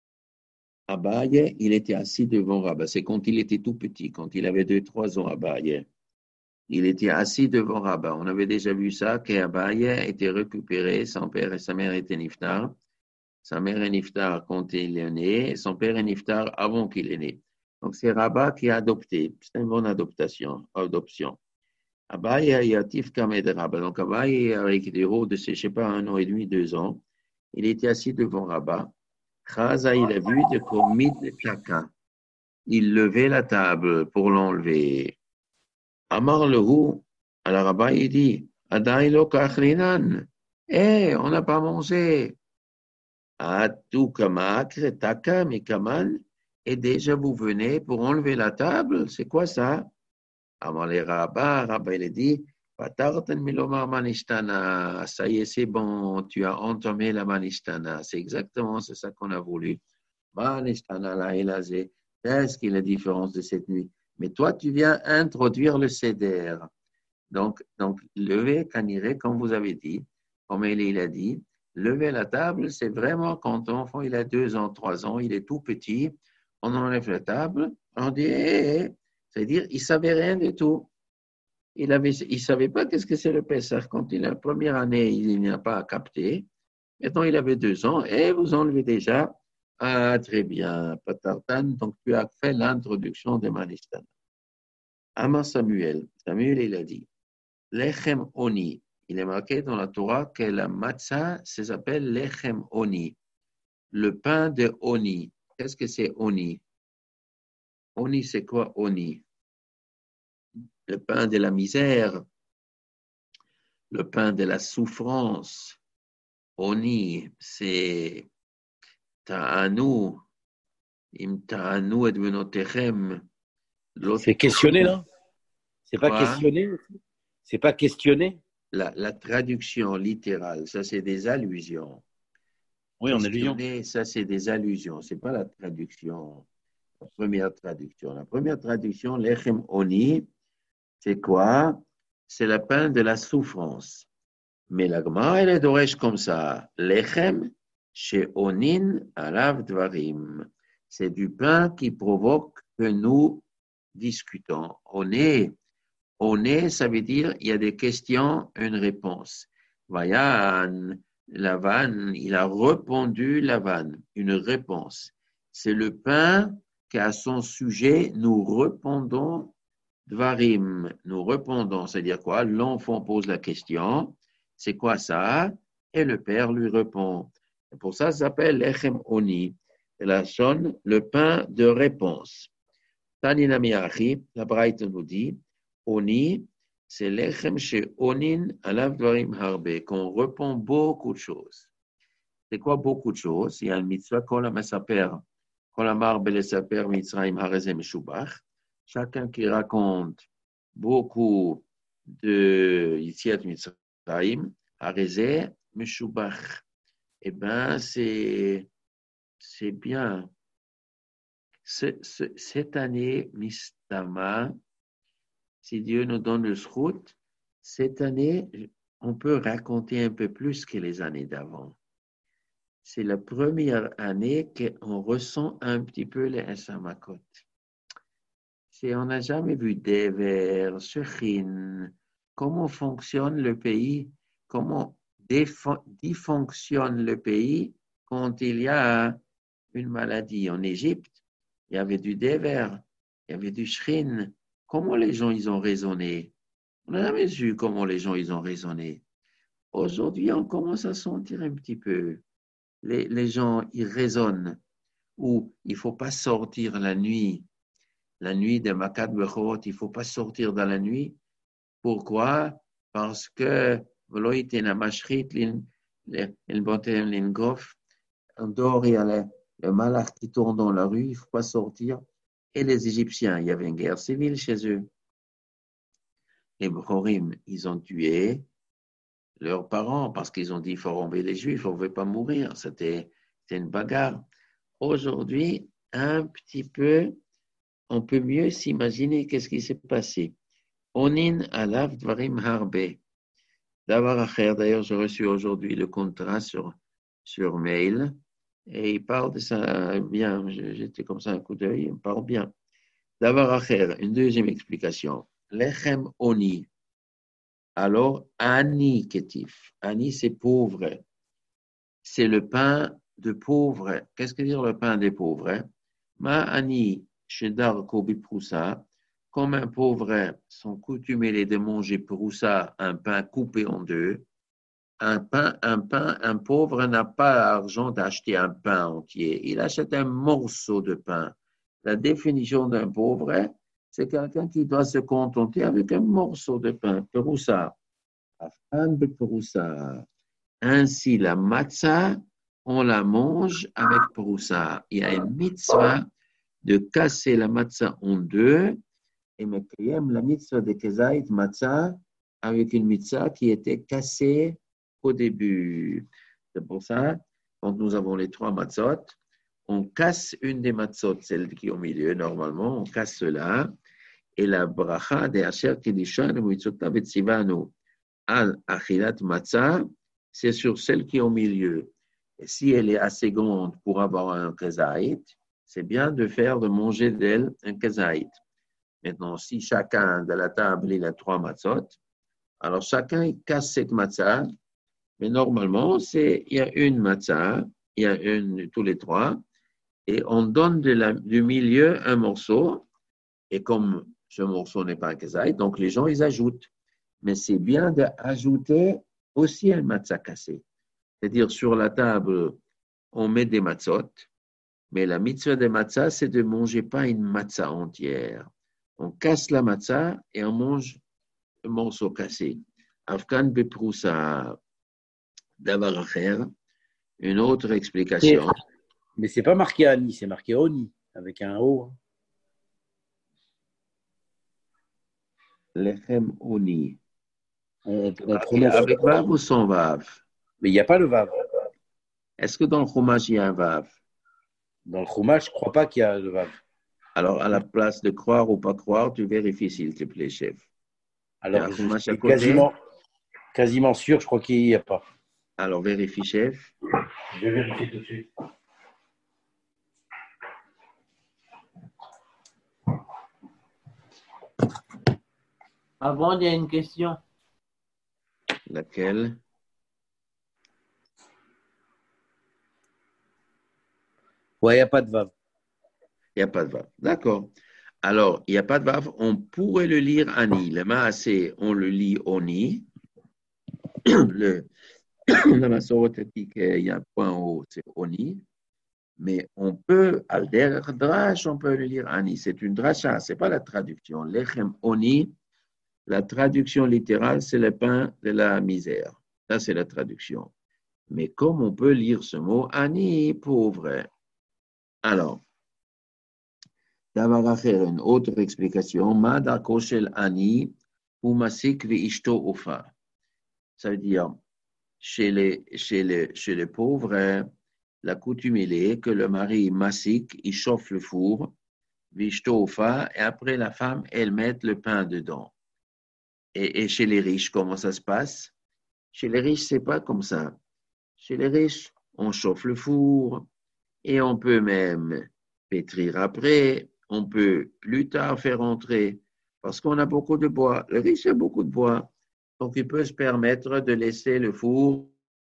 Abaye, il était assis devant Rabba. C'est quand il était tout petit, quand il avait deux trois ans, Abaye. Il était assis devant Rabba. On avait déjà vu ça, qu'Abaye était récupéré, son père et sa mère étaient niftar. Sa mère est niftar quand il est né, et son père est niftar avant qu'il est né. Donc c'est Rabba qui a adopté. C'est une bonne adoption. adoption. Abaye Hayatif Kame de Rabba. Donc Abaye, avec des hauts de, je ne sais pas, un an et demi, deux ans, il était assis devant Rabba. Chaza, il a vu de Komid de Chaka. Il levait la table pour l'enlever. Amar le Hu, alors Rabba, il dit, Adailo Kachlinan. Eh, on n'a pas mangé. Atu Kamakre, Taka, Mikaman. Et déjà vous venez pour enlever la table. C'est quoi ça? Amar le Rabba, Rabba, il a dit, Patartan milomar manishtana. Ça y est, c'est bon, tu as entamé la manishtana. C'est exactement c'est ça qu'on a voulu. Manishtana la elazé. Qu'est-ce qui est la différence de cette nuit? Mais toi, tu viens introduire le seder. Donc, donc lever kaniré, comme vous avez dit, comme il a dit, lever la table, c'est vraiment quand l'enfant il a deux ans, trois ans, il est tout petit, on enlève la table, on dit, hé, hé, c'est-à-dire, il ne savait rien du tout. Il ne il savait pas qu'est-ce que c'est le Pessah. Quand il a la première année, il n'a pas capté. Maintenant, il avait deux ans et vous enlevez déjà. Ah, très bien, Patartan. Donc, tu as fait l'introduction de Manistan. Ama Samuel. Samuel, il a dit Lechem Oni. Il est marqué dans la Torah que la matzah s'appelle Lechem Oni. Le pain de Oni. Qu'est-ce que c'est Oni? Oni, c'est quoi Oni? Le pain de la misère, le pain de la souffrance. Oni, c'est Ta'anu, im Ta'anu et venotechem. C'est questionné, non? C'est pas Quoi? questionné? C'est pas questionné? La, la traduction littérale, ça c'est des allusions. Oui, en allusion. Ça c'est des allusions, c'est pas la traduction. la première traduction. La première traduction, lechem oni, c'est quoi? C'est le pain de la souffrance. Mais la Gemara, elle est d'oresh comme ça. Lechem she'onin alav dvarim. C'est du pain qui provoque que nous discutons. On est, on est, ça veut dire il y a des questions, une réponse. Vayan, Lavan, il a répondu Lavan, une réponse. C'est le pain qui a son sujet, nous répondons dvarim, nous répondons, c'est-à-dire quoi? L'enfant pose la question, c'est quoi ça? Et le père lui répond. Et pour ça, ça s'appelle lechem oni. Et là sonne le pain de réponse. Tanina miachi, la Braïte nous dit, oni, c'est lechem chez onin alav dvarim harbe, qu'on répond beaucoup de choses. C'est quoi beaucoup de choses? Il y a une mitzvah, kol ha-mesaper, kol ha-mar belesaper mitzrayim hareze meshubach. Chacun qui raconte beaucoup de Yitziat Mitzrayim, hareze meshubach. Eh bien, c'est, c'est bien. Ce, ce, cette année, Mistama, si Dieu nous donne le schrout, cette année, on peut raconter un peu plus que les années d'avant. C'est la première année qu'on ressent un petit peu les Esamakot. C'est, on n'a jamais vu Dever, Shechin, comment fonctionne le pays, comment dysfonctionne le pays quand il y a une maladie. En Égypte, il y avait du Dever, il y avait du Shechin. Comment les gens ils ont raisonné? On n'a jamais vu comment les gens ils ont raisonné. Aujourd'hui, on commence à sentir un petit peu. Les, les gens, ils raisonnent. Ou il ne faut pas sortir la nuit. La nuit de Makat Bechorot, il ne faut pas sortir dans la nuit. Pourquoi? Parce que en dehors, il y a le, le malach qui tourne dans la rue, il ne faut pas sortir. Et les Égyptiens, il y avait une guerre civile chez eux. Les Bechorim, ils ont tué leurs parents parce qu'ils ont dit qu'il faut romper les Juifs, on ne veut pas mourir. C'était, c'était une bagarre. Aujourd'hui, un petit peu, on peut mieux s'imaginer qu'est-ce qui s'est passé. Onin alav dvarim harbe. Davar acher, d'ailleurs, j'ai reçu aujourd'hui le contrat sur, sur mail. Et il parle de ça bien. J'étais comme ça un coup d'œil, il parle bien. Davar acher, une deuxième explication. Lechem oni. Alors, ani ketif. Ani, c'est pauvre. C'est le pain de pauvre. Qu'est-ce que veut dire le pain des pauvres? Ma ani shedar kobi proussa. Comme un pauvre sont coutumés de manger proussa, un pain coupé en deux. Un pain, un pain, un pauvre n'a pas l'argent d'acheter un pain entier. Il achète un morceau de pain. La définition d'un pauvre, c'est quelqu'un qui doit se contenter avec un morceau de pain. Peroussa. Ainsi, la matzah, on la mange avec peroussa. Il y a une mitzvah de casser la matzah en deux et mekayem la mitzvah de kezait matzah avec une mitzvah qui était cassée au début. C'est pour ça, quand nous avons les trois matzot, on casse une des matzot, celle qui est au milieu, normalement, on casse cela, et la bracha de Asher Kedishan Mitzvota Betzivanu al Achilat Matzah, c'est sur celle qui est au milieu. Et si elle est assez grande pour avoir un kezaït, c'est bien de faire, de manger d'elle un kezaït. Maintenant, si chacun de la table, il a trois matzot, alors chacun il casse cette matzah, mais normalement, c'est, il y a une matzah, il y a une, tous les trois, et on donne de la, du milieu un morceau, et comme ce morceau n'est pas un kezaït, donc les gens, ils ajoutent. Mais c'est bien d'ajouter aussi un matzah cassé. C'est-à-dire, sur la table, on met des matzot, mais la mitzvah des matzah, c'est de ne manger pas une matzah entière. On casse la matzah et on mange un morceau cassé. Afkan beproussa davar acher. Une autre explication. Mais ce n'est pas marqué Ani, c'est marqué Oni, avec un O. Lechem oni. On, on prononce avec vav ou sans vav? Mais il n'y a pas le vav. Est-ce que dans le chumash, il y a un vav? Dans le chumash, je ne crois pas qu'il y a le vav. Alors, à la place de croire ou pas croire, tu vérifies, s'il te plaît, chef. Alors, Et je Chumash à suis côté. quasiment, quasiment sûr, je crois qu'il n'y a pas. Alors, vérifie, chef. Je vais vérifier tout de suite. Avant, il y a une question. Laquelle? Ouais, il n'y a pas de vav. Il n'y a pas de vav. D'accord. Alors, il n'y a pas de vav. On pourrait le lire ani. Le maasé, on le lit oni. Le, la masorote dit qu'il y a un point en haut, c'est oni. Mais on peut, al derech drash, on peut le lire ani. C'est une dracha, ce n'est pas la traduction. Lechem oni, la traduction littérale, c'est le pain de la misère. Ça, c'est la traduction. Mais comme on peut lire ce mot ani, pauvre. Alors, d'avoir à faire une autre explication, ma darko shel ani ou masik vi ishto ofa. Ça veut dire, chez les, chez les, chez les pauvres, la coutume est que le mari masik, il chauffe le four, vi ishto ofa, et après la femme, elle met le pain dedans. Et, et chez les riches, comment ça se passe? Chez les riches, c'est pas comme ça. Chez les riches, on chauffe le four et on peut même pétrir après. On peut plus tard faire entrer parce qu'on a beaucoup de bois. Le riche a beaucoup de bois. Donc, il peut se permettre de laisser le four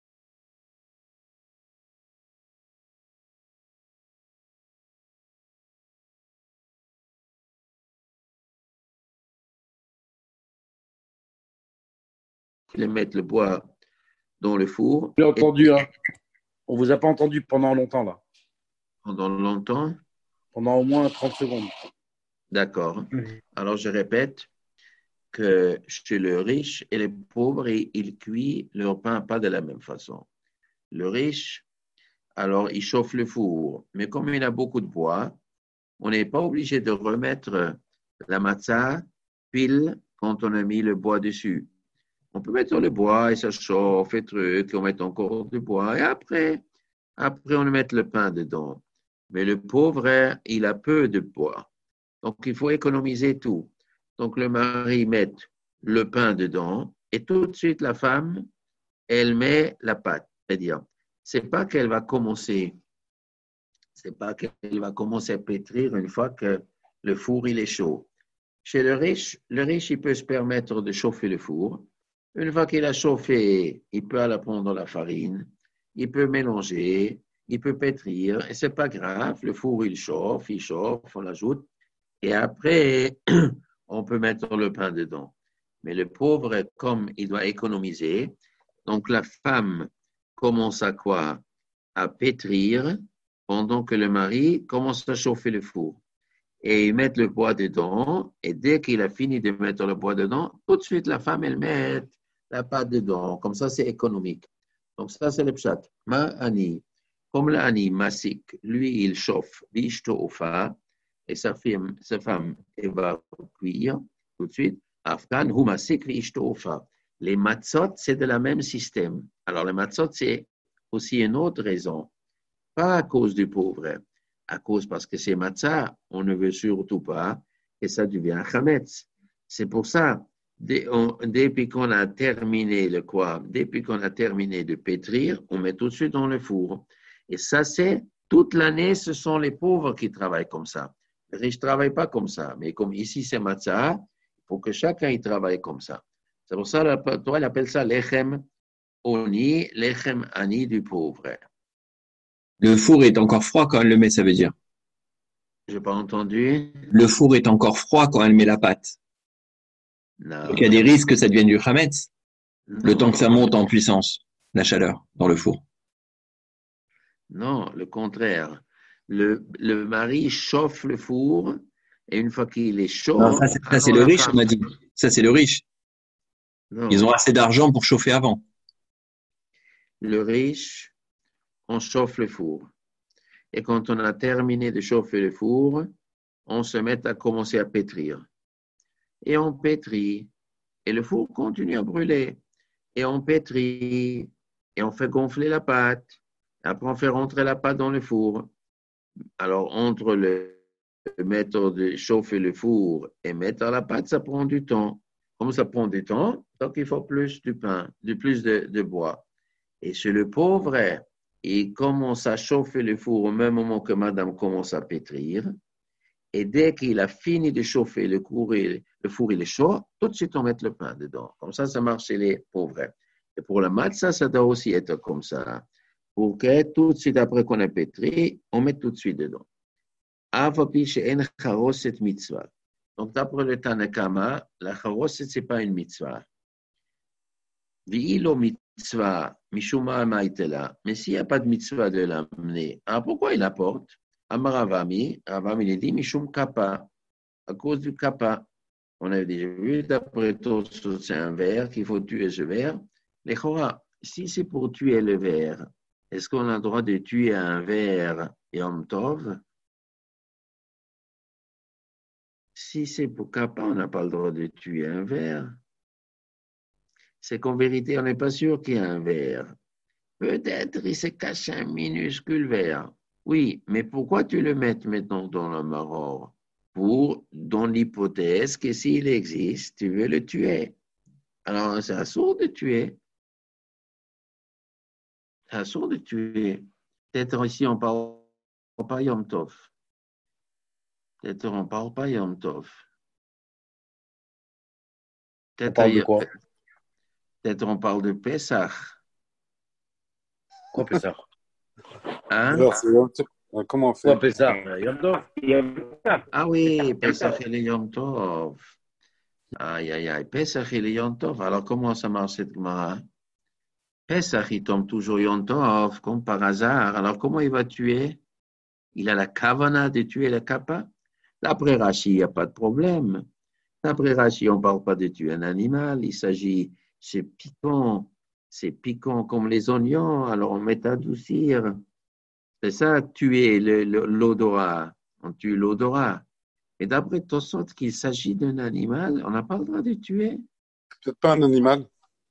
et mettre le bois dans le four. J'ai entendu, hein. On vous a pas entendu pendant longtemps, là. Pendant longtemps. Pendant au moins trente secondes. D'accord. Alors, je répète que chez le riche et les pauvres, ils cuisent leur pain pas de la même façon. Le riche, alors, il chauffe le four. Mais comme il a beaucoup de bois, on n'est pas obligé de remettre la matzah pile quand on a mis le bois dessus. On peut mettre le bois et ça chauffe et truc, et on met encore du bois. Et après, après, on met le pain dedans. Mais le pauvre, il a peu de bois. Donc, il faut économiser tout. Donc, le mari met le pain dedans et tout de suite, la femme, elle met la pâte. C'est-à-dire, c'est pas qu'elle va commencer, c'est pas qu'elle va commencer à pétrir une fois que le four, il est chaud. Chez le riche, le riche, il peut se permettre de chauffer le four. Une fois qu'il a chauffé, il peut aller prendre la farine, il peut mélanger, il peut pétrir, et c'est pas grave. Le four, il chauffe, il chauffe, on l'ajoute. Et après, on peut mettre le pain dedans. Mais le pauvre, comme il doit économiser, donc la femme commence à quoi? À pétrir pendant que le mari commence à chauffer le four. Et ils mettent le bois dedans, et dès qu'il a fini de mettre le bois dedans, tout de suite la femme, elle met la pâte dedans. Comme ça, c'est économique. Donc ça, c'est le pshat. Ma ani, comme l'ani masik, lui, il chauffe, bishto ofa, et sa femme, sa femme, elle va cuire tout de suite. Afghan, hu masik, bishto ofa. Les matzot, c'est de la même système. Alors, les matzot, c'est aussi une autre raison. Pas à cause du pauvre, à cause parce que c'est matzah, on ne veut surtout pas que ça devienne chametz. C'est pour ça, dès, on, depuis qu'on a terminé le quoi, depuis qu'on a terminé de pétrir, on met tout de suite dans le four. Et ça, c'est toute l'année, ce sont les pauvres qui travaillent comme ça. Les riches ne travaillent pas comme ça, mais comme ici c'est matzah, il faut que chacun y travaille comme ça. C'est pour ça, toi, il appelle ça lechem oni, lechem ani du pauvre. Le four est encore froid quand elle le met, ça veut dire. Je n'ai pas entendu. Le four est encore froid quand elle met la pâte. Non. Donc il y a des risques que ça devienne du chametz, Non. le temps que ça monte en puissance, la chaleur, dans le four. Non, le contraire. Le, le mari chauffe le four et une fois qu'il est chaud... Non, ça, c'est, ça, c'est le riche, femme... on a dit. Ça, c'est le riche. Non. Ils ont assez d'argent pour chauffer avant. Le riche, on chauffe le four. Et quand on a terminé de chauffer le four, on se met à commencer à pétrir. Et on pétrit. Et le four continue à brûler. Et on pétrit. Et on fait gonfler la pâte. Après, on fait rentrer la pâte dans le four. Alors, entre le mettre de chauffer le four et mettre la pâte, ça prend du temps. Comme ça prend du temps, donc il faut plus de pain, de plus de, de bois. Et chez le pauvre, il commence à chauffer le four au même moment que madame commence à pétrir. Et dès qu'il a fini de chauffer le four, il, le four il est chaud, tout de suite on met le pain dedans. Comme ça, ça marche chez les pauvres. Et pour la matzah, ça doit aussi être comme ça. Pour que tout de suite après qu'on a pétri, on met tout de suite dedans. Mitzvah. Donc, d'après le Tanakama, la charoset, ce n'est pas une mitzvah. V'ilo mitzvah, mishuma maïtela. Mais s'il n'y a pas de mitzvah de l'amener, alors pourquoi il apporte? Amar Ravami, Ravami il dit mishum kappa, à cause du kappa. On a déjà vu, d'après tout, c'est un ver qu'il faut tuer ce ver. Les chora, si c'est pour tuer le ver, est-ce qu'on a le droit de tuer un ver Yom Tov? Si c'est pour kappa, on n'a pas le droit de tuer un ver. C'est qu'en vérité, on n'est pas sûr qu'il y a un ver. Peut-être il se cache un minuscule ver. Oui, mais pourquoi tu le mets maintenant dans la maror? Pour, dans l'hypothèse que s'il existe, tu veux le tuer. Alors, c'est assourd de tuer. C'est assourd de tuer. Peut-être ici, on ne parle pas Yom Tov. Peut-être on ne parle pas Yom Tov. On parle de quoi? Peut-être on parle de Pessah. Quoi, Pessah? Hein? Alors, c'est Yom Tov. Comment on fait? Quoi, Pessah? Yom Tov? Ah oui, Pessah et le Yom Tov. Aïe, aïe, aïe. Pessah et le Yom Tov. Alors, comment ça marche cette Gemara? Pessah, il tombe toujours Yom Tov, comme par hasard. Alors, comment il va tuer? Il a la kavana de tuer le kappa? D'après Rashi, il n'y a pas de problème. D'après Rashi, on ne parle pas de tuer un animal. Il s'agit, c'est piquant. C'est piquant comme les oignons. Alors, on met à adoucir. C'est ça, tuer le, le, l'odorat. On tue l'odorat. Et d'après Tosot, qu'il s'agit d'un animal, on n'a pas le droit de tuer. Peut-être pas un animal.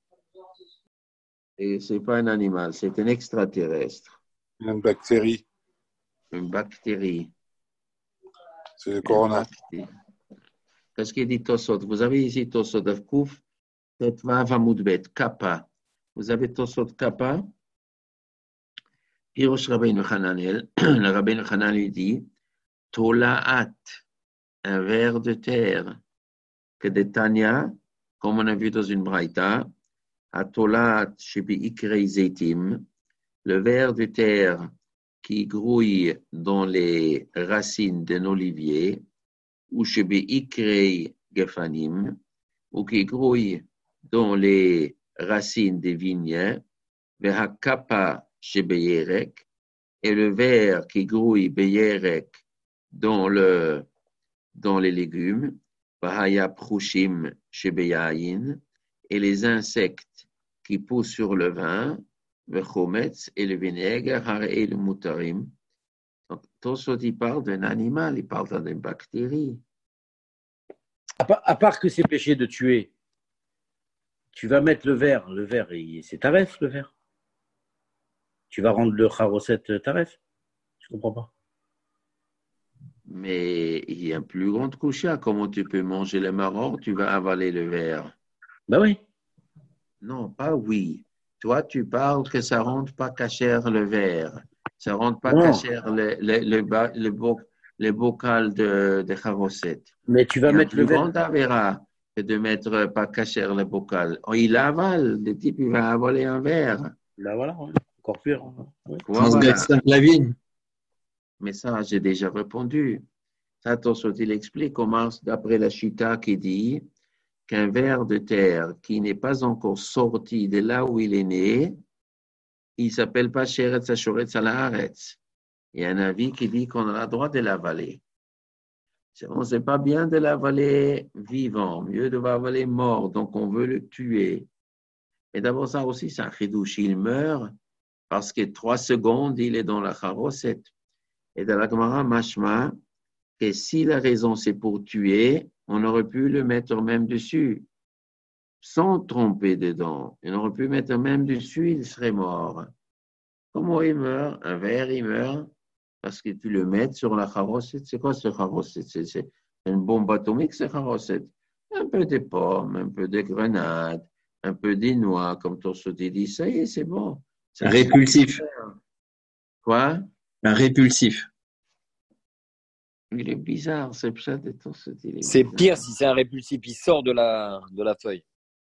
Et ce n'est pas un animal, c'est un extraterrestre. Une bactérie. Une bactérie. C'est le corona. Qu'est-ce qu'il dit Tosot? Vous avez ici Tosot Avkouf, Tetva Vamoudbet, Kappa. Vous avez Tosot Kappa. Pirosh Rabbeinu Hananel, le Rabbeinu Hananel dit Tolaat, un ver de terre, que de Tanya, comme on a vu dans une braïta, à Tolaat Shebi Ikrei Zaitim, le ver de terre qui grouille dans les racines d'un olivier, ou Shebi Ikrei Gefanim, ou qui grouille dans les racines des vignes, Veha Kappa chez Beyerek, et le ver qui grouille Beyerek dans, le, dans les légumes, Bahaya Prushim chez Beyayin, et les insectes qui poussent sur le vin, le chometz et le vinaigre, et le mutarim. Donc, Tosot, il parle d'un animal, il parle d'une bactérie. À part, à part que c'est péché de tuer, tu vas mettre le verre, le verre, c'est taref, le verre. Tu vas rendre le charoset taref. Je ne comprends pas. Mais il y a un plus grand coucha. Comment tu peux manger le maror? Tu vas avaler le verre. Ben oui. Non, pas oui. Toi, tu parles que ça ne rend pas cachère le verre. Ça ne rend pas Non. cachère le, le, le, le, le, bo, le bocal de, de charoset. Mais tu vas il y a mettre un plus le verre. grand avéra que de mettre pas cachère le bocal. Oh, il avale. Le type, il va avaler un verre. Ben voilà, ouais. Encore pire. Ouais. Voilà. La vigne. Mais ça, j'ai déjà répondu. Ça, Tosot, il explique comment, d'après la Chita qui dit qu'un ver de terre qui n'est pas encore sorti de là où il est né, il ne s'appelle pas Sheretz HaShoretz Haaretz. Il y a un avis qui dit qu'on a le droit de l'avaler. On ne sait pas bien de l'avaler vivant, mieux de l'avaler mort, donc on veut le tuer. Et d'abord, ça aussi, c'est un chidouche. Il meurt parce que trois secondes, il est dans la charoset. Et dans la Gemara, mashma, que si la raison c'est pour tuer, on aurait pu le mettre même dessus, sans tromper dedans. On aurait pu mettre même dessus, il serait mort. Comment il meurt? Un ver, il meurt parce que tu le mets sur la charoset. C'est quoi ce charoset? C'est, c'est une bombe atomique, ce charoset. Un peu de pommes, un peu de grenades, un peu de noix, comme ton sauté dit. Ça y est, c'est bon. C'est Répulsif. super. Quoi? Un répulsif. Il est bizarre, c'est ça de ton sauté. C'est pire si c'est un répulsif, il sort de la, de la feuille.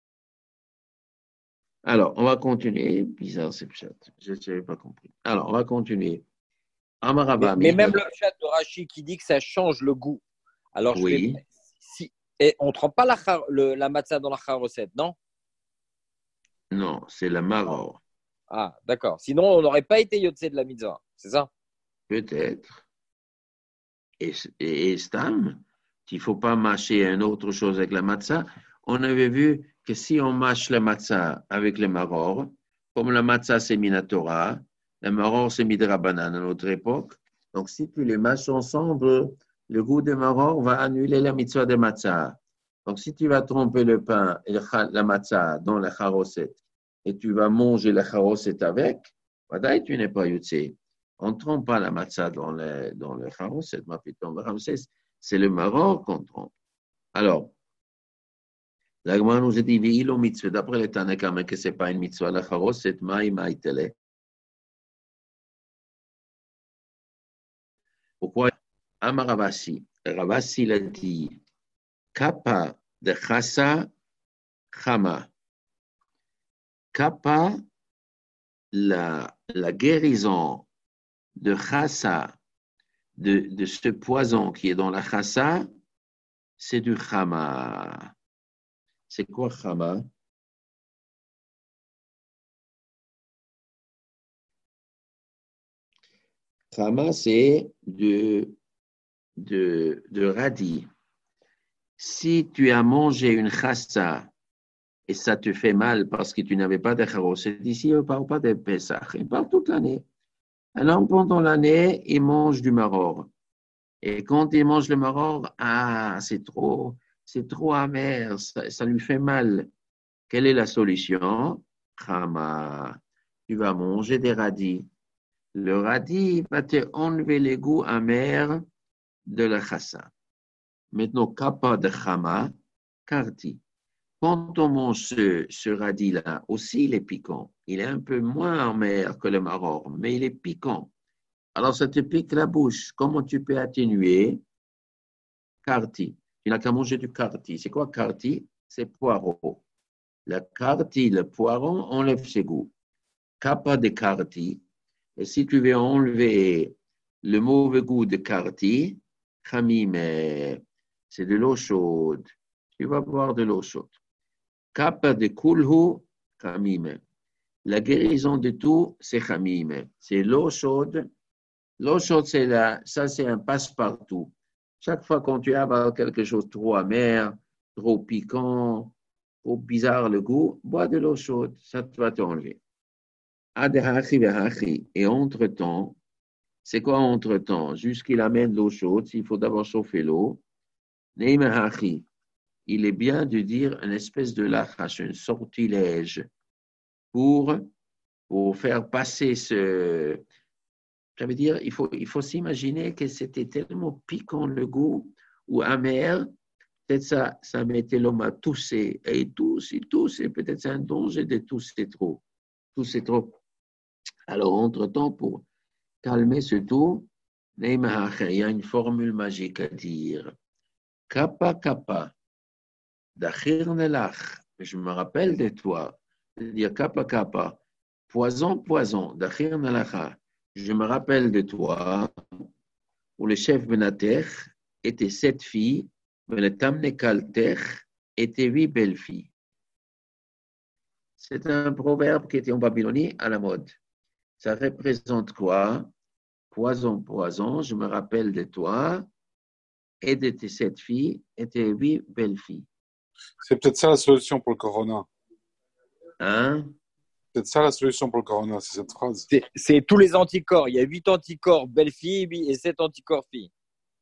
Alors, on va continuer. Bizarre, c'est ça. Je n'avais pas compris. Alors, on va continuer. Mais, mais même le chat de Rachi qui dit que ça change le goût. Alors, je oui. vais, si, et on ne trempe pas la, le, la matzah dans la recette, non? Non, c'est la maror. Ah, d'accord. Sinon, on n'aurait pas été yotze de la mitzvah, c'est ça? Peut-être. Et, et, et Stam, il ne faut pas mâcher une autre chose avec la matzah. On avait vu que si on mâche la matzah avec le maror, comme la matzah c'est minatora, le maror c'est midrabanan à notre époque, donc si tu les mâches ensemble, le goût de maror va annuler la mitzvah de matzah. Donc si tu vas tremper le pain et la matzah dans la charoset et tu vas manger la charoset avec, vadaï, tu n'es pas yotze. On ne trompe pas la matzah dans le, dans le charoset, ma piton Ramsès, c'est le maror qu'on trompe. Alors, la Gemara nous a dit, V'ilo mitzvah, d'après les Tanakh, que ce n'est pas une mitzvah, la charoset, maï maïtele. Pourquoi? Amar Ravasi, Ravasi l'a dit, Kappa de chassa chama. Kappa, la, la guérison de chassa, de, de ce poison qui est dans la chassa, c'est du chama. C'est quoi chama? Chama, c'est de, de, de radis. Si tu as mangé une chassa et ça te fait mal parce que tu n'avais pas de charoset, ici on ne parle pas de Pesach, il parle toute l'année. Alors pendant l'année, il mange du maror. Et quand il mange le maror, ah, c'est trop, c'est trop amer, ça, ça lui fait mal. Quelle est la solution? Chama, tu vas manger des radis. Le radis va te enlever les goûts amers de la chassa. Maintenant, kappa de chama, karti. Quand on mange ce, ce radis-là, aussi il est piquant. Il est un peu moins amer que le maror, mais il est piquant. Alors, ça te pique la bouche. Comment tu peux atténuer? Karti. Tu n'as qu'à manger du karti. C'est quoi karti? C'est poireau. Le karti, le poireau, enlève ses goûts. Kappa de karti. Et si tu veux enlever le mauvais goût de karti, chamim, c'est de l'eau chaude. Tu vas boire de l'eau chaude. Kappa de kulhu, chamim. La guérison de tout, c'est chamim. C'est l'eau chaude. L'eau chaude, c'est là, ça c'est un passe-partout. Chaque fois quand tu as quelque chose de trop amer, trop piquant, trop bizarre le goût, bois de l'eau chaude, ça va t'enlever. Et entre-temps, c'est quoi entre-temps? Jusqu'il amène l'eau chaude, il faut d'abord chauffer l'eau. Il est bien de dire une espèce de lachash, un sortilège pour, pour faire passer ce... Ça veut dire, il faut, il faut s'imaginer que c'était tellement piquant le goût ou amer, peut-être ça, ça mettait l'homme à tousser, et il tousse, il tousse, et peut-être c'est un danger de tousser trop. Tousser trop. Alors, entre-temps, pour calmer ce tout, il y a une formule magique à dire. Kappa, kappa, d'achir nelach, je me rappelle de toi, dire kappa, kappa, poison, poison, d'achir nelacha. Je me rappelle de toi, où le chef Benater était sept filles, mais le Tamne Kalter était huit belles filles. C'est un proverbe qui était en Babylonie à la mode. Ça représente quoi? Poison, poison, je me rappelle de toi, et de tes sept filles, et tes huit belles filles. C'est peut-être ça la solution pour le corona. Hein? C'est ça la solution pour le corona, c'est cette phrase. C'est, c'est tous les anticorps. Il y a huit anticorps belles filles et sept anticorps filles.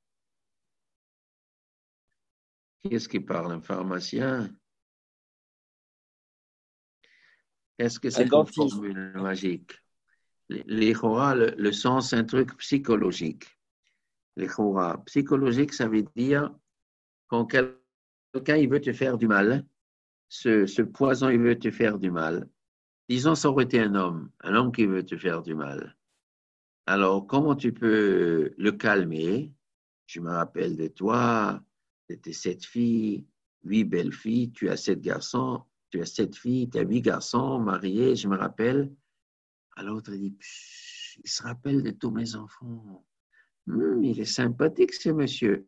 Qui est-ce qui parle? Un pharmacien? Est-ce que c'est une formule magique? Les chora, le, le sens, c'est un truc psychologique. Les chora, psychologique, ça veut dire quand quelqu'un il veut te faire du mal, ce, ce poison il veut te faire du mal. Disons, ça aurait été un homme, un homme qui veut te faire du mal. Alors, comment tu peux le calmer? Je me rappelle de toi, de tes sept filles, huit belles filles, tu as sept garçons, tu as sept filles, tu as huit garçons mariés, je me rappelle. Alors, l'autre dit, il se rappelle de tous mes enfants. Hum, il est sympathique, ce monsieur.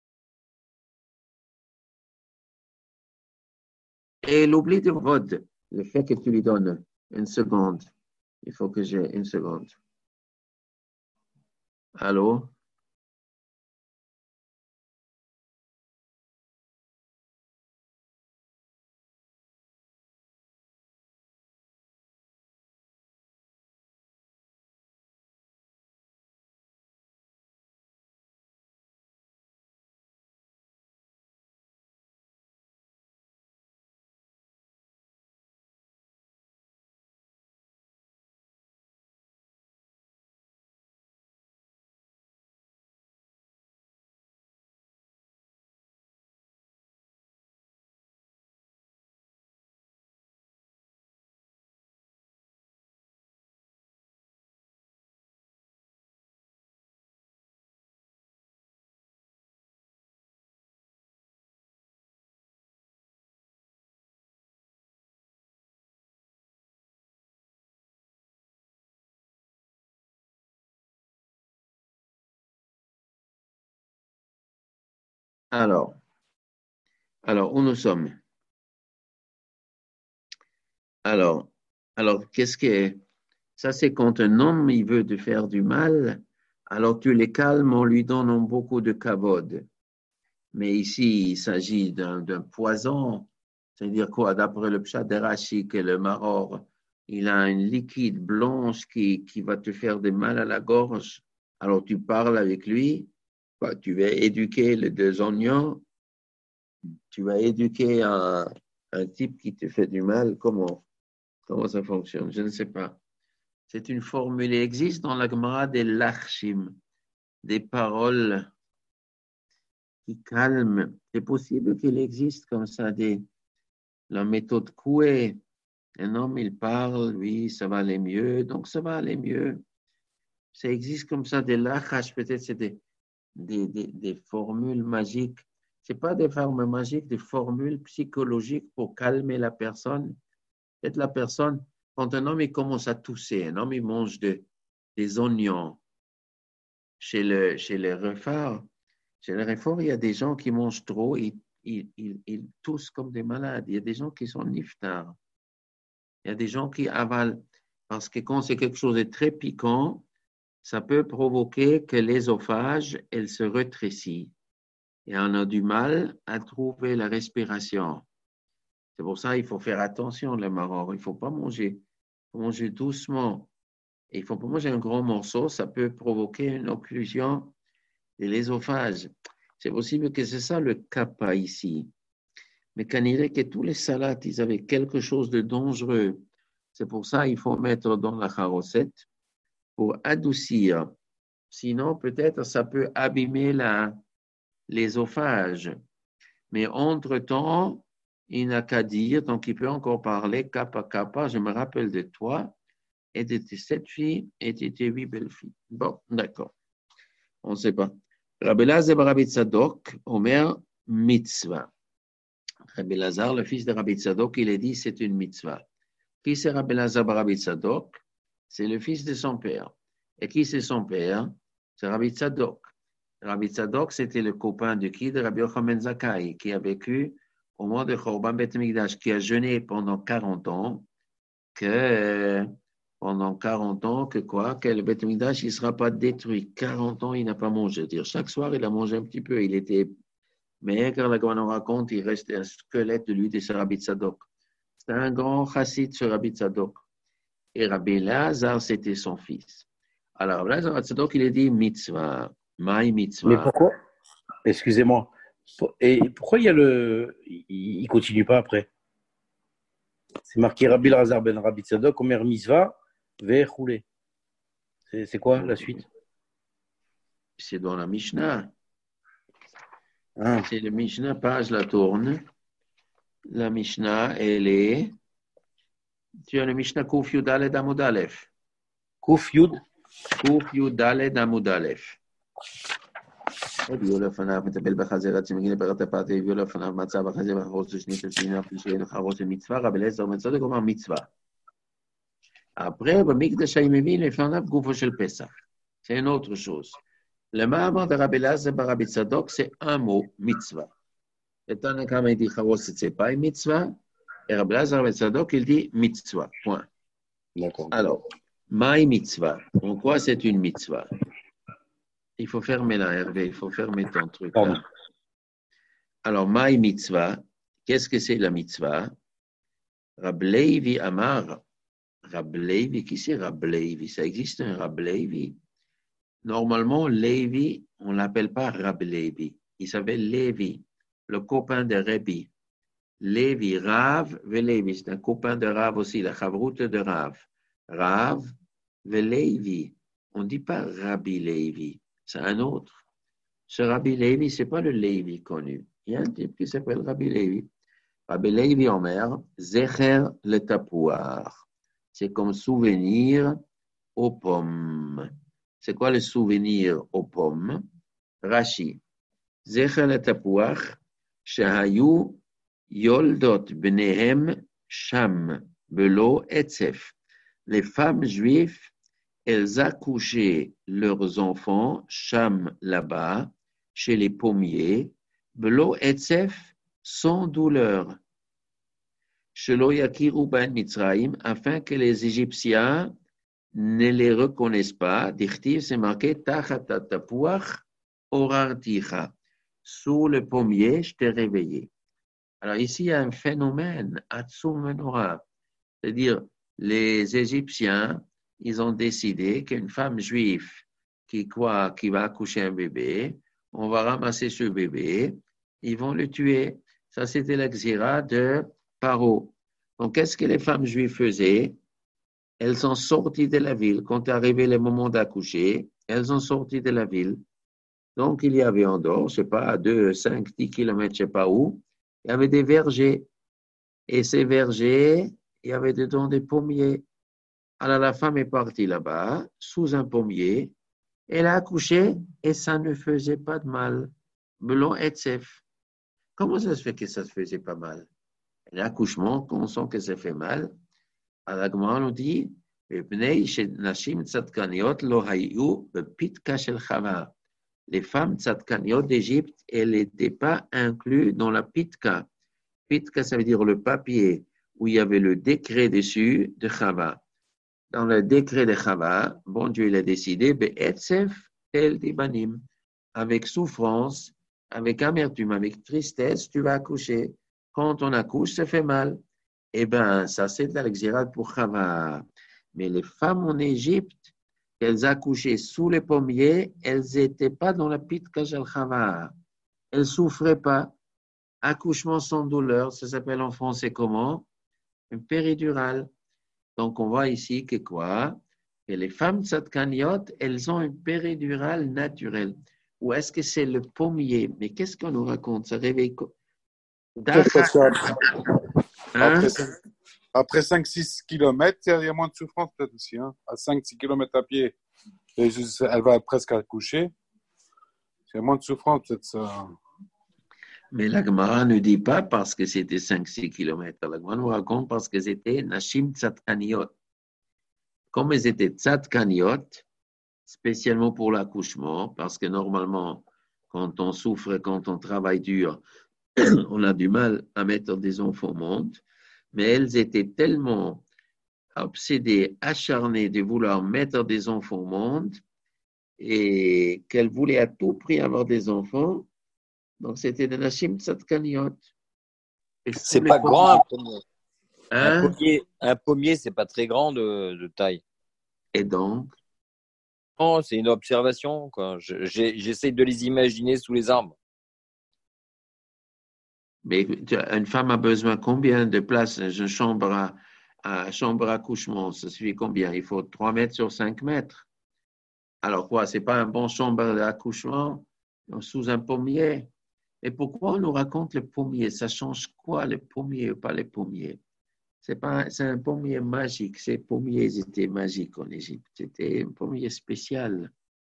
Et il oublie de Rod, le fait que tu lui donnes une seconde. Il faut que j'ai une seconde. Allô? Alors, alors, où nous sommes? Alors, alors qu'est-ce que ça, c'est quand un homme il veut te faire du mal, alors tu les calmes en lui donnant beaucoup de kavod. Mais ici, il s'agit d'un, d'un poison. C'est-à-dire quoi? D'après le pshat de Rashi, que le maror, il a une liquide blanche qui, qui va te faire du mal à la gorge. Alors tu parles avec lui, bah, tu vas éduquer les deux oignons, tu vas éduquer un, un type qui te fait du mal. Comment? Comment ça fonctionne? Je ne sais pas. C'est une formule, il existe dans la Gemara des lachim, des paroles qui calment. C'est possible qu'il existe comme ça des, la méthode Coué. Un homme, il parle, oui, ça va aller mieux, donc ça va aller mieux. Ça existe comme ça des lachash, peut-être c'est des, des, des, des formules magiques. Ce n'est pas des formules magiques, des formules psychologiques pour calmer la personne. Peut-être la personne, quand un homme il commence à tousser, un homme il mange de, des oignons. Chez le, chez les refards, chez les refards, il y a des gens qui mangent trop, ils, ils, ils, ils toussent comme des malades. Il y a des gens qui sont niftar. Il y a des gens qui avalent. Parce que quand c'est quelque chose de très piquant, ça peut provoquer que l'ésophage, elle se rétrécit. Et on a du mal à trouver la respiration. C'est pour ça qu'il faut faire attention, le maror. Il ne faut pas manger. Il faut manger doucement. Et il ne faut pas manger un gros morceau. Ça peut provoquer une occlusion de l'ésophage. C'est possible que c'est ça le kappa ici. Mais qu'on dirait que tous les salades, ils avaient quelque chose de dangereux. C'est pour ça qu'il faut mettre dans la charosette pour adoucir. Sinon, peut-être, ça peut abîmer la, l'ésophage. Mais entre-temps, il n'a qu'à dire, donc il peut encore parler, kappa, kappa, je me rappelle de toi, et de tes sept filles, et de tes huit belles filles. Bon, d'accord. On ne sait pas. Rabbi Lazar bar Rabbi Tzadok, Omer, mitzvah. Rabbi Lazar, le fils de Rabbi Tzadok, il a dit c'est une mitzvah. Qui c'est Rabbi Lazar bar Rabbi Tzadok? C'est le fils de son père. Et qui c'est son père? C'est Rabbi Tzadok. Rabbi Tzadok, c'était le copain de qui? De Rabbi Yochanan Zakkai, qui a vécu au mois de Chorban Bet Mikdash, qui a jeûné pendant quarante ans, que pendant quarante ans, que quoi? Que le Bet Mikdash, il ne sera pas détruit. quarante ans, il n'a pas mangé. Dire, chaque soir, il a mangé un petit peu. Il était. Mais quand la Gemara nous raconte, il reste un squelette de lui, de ce Rabbi Tzadok. C'est un grand chassid, ce Rabbi Tzadok. Et Rabbi Lazar, c'était son fils. Alors, Rabbi Lazar Tzadok, il a dit mitzvah. Maï mitzvah. Mais pourquoi? Excusez-moi. Et pourquoi il y a le. Il ne continue pas après? C'est marqué Rabbi Lazar ben Rabbi Tzadok, Omer mitzvah, ve'choulé. C'est, c'est quoi la suite? C'est dans la Mishnah. Ah. C'est le Mishnah, page la tourne. La Mishnah, elle est. Tu as le Mishnah Kuf Yud Daled Amud Aleph. Kuf Yud Kuf Yud Daled Amud Aleph. הביאו לפניו מטפל בחזיר עד שמגיע לפרת הפרטי, הביאו לפניו מצה בחזיר בחרוס ושנית ושנינה ושנייה לחרוס ומצווה, רבי אליעזר בן צדוק אומר מצווה. Après, במקדש היה מביא לפניו גופו של פסח. C'est une autre chose. Le מאמר de רבי אליעזר ברבי צדוק, c'est un mot, מצווה. Et Tana Kama il dit charoset, c'est pas une mitzvah. Et Rabbi Elazar ben Tzadok, il dit mitzvah. Point. D'accord. Alors, maï mitzvah. En quoi c'est une mitzvah? Il faut fermer la Hervé, il faut fermer ton truc. Là. Alors, maï mitzvah, qu'est-ce que c'est la mitzvah? Rabbi Levi Amar. Rabbi Levi, qui c'est Rabbi Levi? Ça existe un Rabbi Levi? Normalement, Levi, on ne l'appelle pas Rabbi Levi. Il s'appelle Levi. Le copain de Rabbi. Levi, Rav, Velevi. C'est un copain de Rav aussi, la chavroute de Rav. Rav, Velevi. On ne dit pas Rabbi Levi. C'est un autre. Ce Rabbi Levi, ce n'est pas le Levi connu. Il y a un type qui s'appelle Rabbi Levi. Rabbi Levi Omer, Zecher le tapouar. C'est comme souvenir aux pommes. C'est quoi le souvenir aux pommes? Rashi. Zecher le tapouar. שהיו יולדות בניהם שם, בלא עצף. Les femmes juives, elles accouchaient leurs enfants, sham là-bas, chez les pommiers, belo etzef, sans douleur. Shelo yakiru ben Mitzraim, afin que les Égyptiens ne les reconnaissent pas. Dichtiv, c'est marqué tachat tapuach orarticha. Sous le pommier, je t'ai réveillé. Alors ici, il y a un phénomène, Atsum Menora. C'est-à-dire, les Égyptiens, ils ont décidé qu'une femme juive qui croit qu'il va accoucher un bébé, on va ramasser ce bébé, ils vont le tuer. Ça, c'était la xira de Paro. Donc, qu'est-ce que les femmes juives faisaient? Elles sont sorties de la ville. Quand est arrivé le moment d'accoucher, elles sont sorties de la ville. Donc, il y avait en dehors, je ne sais pas, à deux, cinq, dix kilomètres, je ne sais pas où, il y avait des vergers. Et ces vergers, il y avait dedans des pommiers. Alors, la femme est partie là-bas, sous un pommier. Elle a accouché et ça ne faisait pas de mal. Melon et tsef. Comment ça se fait que ça ne se faisait pas mal? L'accouchement, quand on sent que ça fait mal, à la Gemara, on dit, les femmes tzadkaniot d'Égypte, elles n'étaient pas incluses dans la pitka. Pitka, ça veut dire le papier où il y avait le décret dessus de Chava. Dans le décret de Chava, bon Dieu, il a décidé, be'etzef tel dibanim, avec souffrance, avec amertume, avec tristesse, tu vas accoucher. Quand on accouche, ça fait mal. Eh bien, ça c'est de la l'exirade pour Chava. Mais les femmes en Égypte, qu'elles accouchaient sous les pommiers, elles n'étaient pas dans la pitka shel Chava. Elles ne souffraient pas. Accouchement sans douleur, ça s'appelle en français comment? Une péridurale. Donc, on voit ici que quoi? Que les femmes tzadkaniot, elles ont une péridurale naturelle. Ou est-ce que c'est le pommier? Mais qu'est-ce qu'on nous raconte? Ça réveille quoi? Hein? Après cinq six kilomètres, il y a moins de souffrance peut-être aussi. Hein? À cinq six kilomètres à pied, et elle va presque accoucher. Il y a moins de souffrance peut-être ça. Mais la Gemara ne dit pas parce que c'était cinq six kilomètres. La Gemara nous raconte parce que c'était Nashim Tzadkaniot. Comme elles étaient Tzadkaniot, spécialement pour l'accouchement, parce que normalement, quand on souffre, quand on travaille dur, on a du mal à mettre des enfants au monde, mais elles étaient tellement obsédées, acharnées de vouloir mettre des enfants au monde et qu'elles voulaient à tout prix avoir des enfants. Donc, c'était de Nashim Tzadkaniot. C'est pas grand un pommier. Hein? Un pommier, un pommier, c'est pas très grand de, de taille. Et donc? Oh, c'est une observation, quoi. Je, j'ai, j'essaie de les imaginer sous les arbres. Mais une femme a besoin combien de place? Une chambre à, à chambre à accouchement, ça suffit combien? Il faut trois mètres sur cinq mètres. Alors quoi, c'est pas un bon chambre d'accouchement sous un pommier? Et pourquoi on nous raconte le pommier? Ça change quoi, le pommier ou pas le pommier? C'est pas, c'est un pommier magique. Ces pommiers étaient magiques en Égypte. C'était un pommier spécial.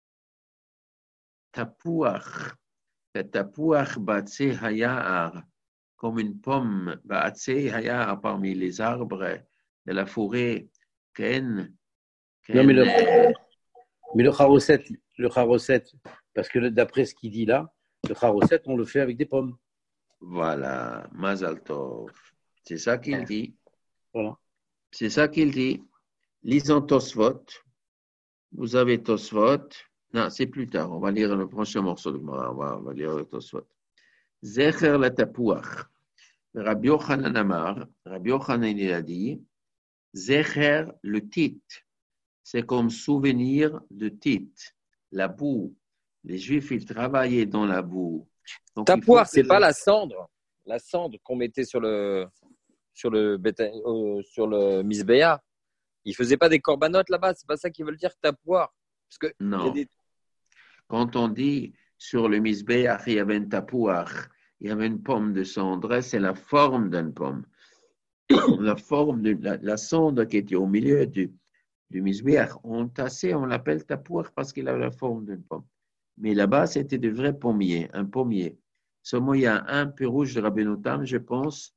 Tapouach. Le tapouach batsé hayar, comme une pomme batsé hayar parmi les arbres de la forêt. Ken, ken, Non, mais le, mais le charoset, le charoset, parce que d'après ce qu'il dit là, le charoset, on le fait avec des pommes. Voilà, Mazal Tov. C'est ça qu'il dit. Voilà. C'est ça qu'il dit. Lisons Tosfot. Vous avez Tosfot. Non, c'est plus tard. On va lire le prochain morceau de Gemara. On va, on va lire le Tosfot. Zecher la tapouach. Rabbi Yochanan Amar. Rabbi Yochanan, il a dit Zecher le tit. C'est comme souvenir de tit. La boue. Les Juifs, ils travaillaient dans la boue. Tapouach, c'est pas la cendre. La cendre qu'on mettait sur le. sur le, euh, sur le Misbéa. Ils faisaient pas des corbanotes là-bas, c'est pas ça qu'ils veulent dire tapouar. Parce que non. Des... Quand on dit sur le Misbéa, il y avait un tapouar, il y avait une pomme de cendre, c'est la forme d'une pomme. La forme de la, la cendre qui était au milieu du, du Misbéa, on tassait, on l'appelle tapouar parce qu'il avait la forme d'une pomme. Mais là-bas, c'était de vrais pommiers, un pommier. Seulement, il y a un peu rouge de Rabbeinu Tam, je pense.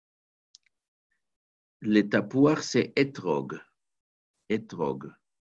Le tapouar, c'est étrog. Étrog.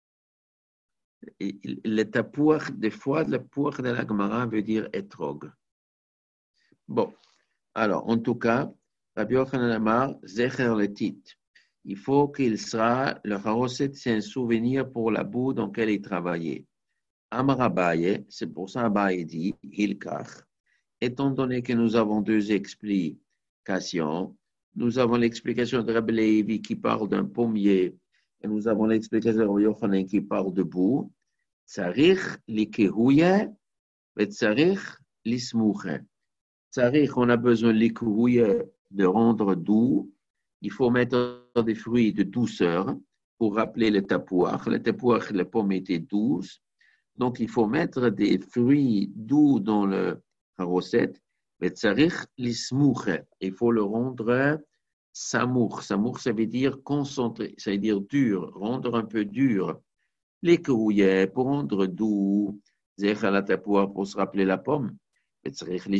Le tapouar, des fois, le pouar de la Gemara veut dire étrog. Bon, alors, en tout cas, Rabbi Yochanan Amar, Zecher le tit. Il faut qu'il sera, le charoset, c'est un souvenir pour la boue dans laquelle il travaillait. Amar Abaye, c'est pour ça Abaye dit, Hilkach. Étant donné que nous avons deux explications, nous avons l'explication de Rabbi Levi qui parle d'un pommier et nous avons l'explication de Rabbi Yochanan qui parle de boue. Tsarich likehouye et tsarich lismouche. Tsarich, on a besoin likehouye de rendre doux. Il faut mettre des fruits de douceur pour rappeler le tapouach. Le tapouach, la pomme était douce. Donc, il faut mettre des fruits doux dans le recette. Il faut le rendre samour. Samour, ça veut dire concentré, ça veut dire dur, rendre un peu dur. Les couillets pour rendre doux. Pour se rappeler la pomme. Il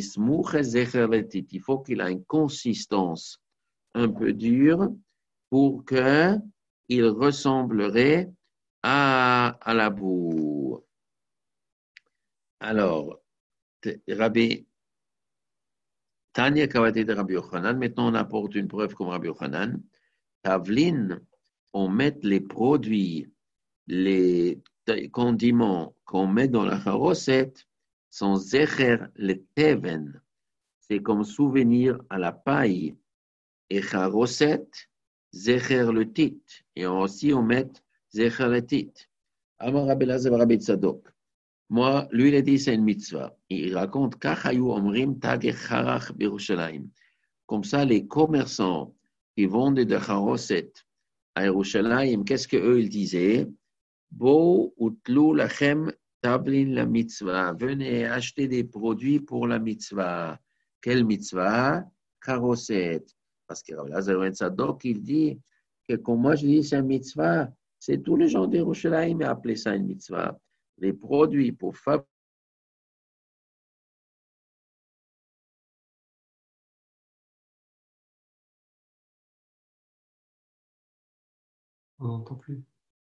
faut qu'il ait une consistance un peu dure pour qu'il ressemblerait à, à la boue. Alors, Rabbi Tanya Kavati de Rabbi Yochanan, maintenant on apporte une preuve comme Rabbi Yochanan. Tavlin, on met les produits, les condiments qu'on met dans la recette sont zecher le teven. C'est comme souvenir à la paille. Et charoset, zecher le tit. Et aussi on met zecher le tit. Amar Rabbi Lazar Rabbi Tzadok. Moi, lui, il a dit c'est une mitzvah. Il raconte comme ça, les commerçants qui vendent de charoset à Yerushalayim, qu'est-ce qu'eux ils disaient? Bo utlu lachem tablin la mitzvah. Venez acheter des produits pour la mitzvah. Quelle mitzvah? Charoset. Parce que Rabbi Lazar Ben Tzadok, il dit que comme moi je dis c'est une mitzvah, c'est tous les gens d'Yerushalayim qui appellent ça une mitzvah. Les produits pour fabriquer. On n'entend plus.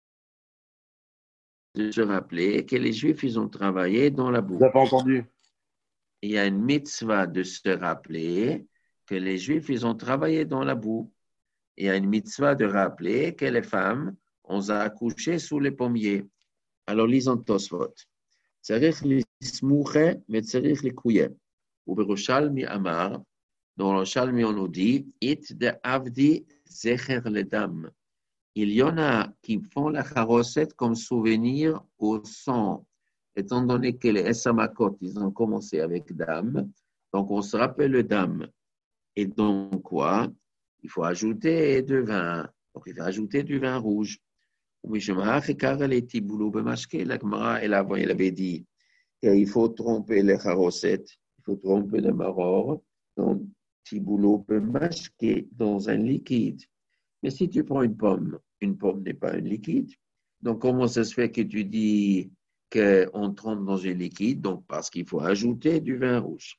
De se rappeler que les Juifs, ils ont travaillé dans la boue. Vous n'avez pas entendu? Il y a une mitzvah de se rappeler que les Juifs, ils ont travaillé dans la boue. Il y a une mitzvah de rappeler que les femmes, on a accouché sous les pommiers. Alors, lisons Tosfot. Tzarich lismouche, mais tzarich likouye. Ou berushalmi amar, dans le Shalmi on nous dit, it de avdi zecher ledam. Il y en a qui font la charoset comme souvenir au sang. Étant donné que les Essamakot, ils ont commencé avec dam, donc on se rappelle le dam. Et donc quoi? Il faut ajouter du vin. Donc il faut ajouter du vin rouge. Oui, je me les tiboulou bemashke. La Gemara, elle avait dit qu'il faut tromper les charoset, il faut tromper le maror dans tiboulou bemashke, dans un liquide. Mais si tu prends une pomme, une pomme n'est pas un liquide. Donc, comment ça se fait que tu dis qu'on trempe dans un liquide? Donc, parce qu'il faut ajouter du vin rouge.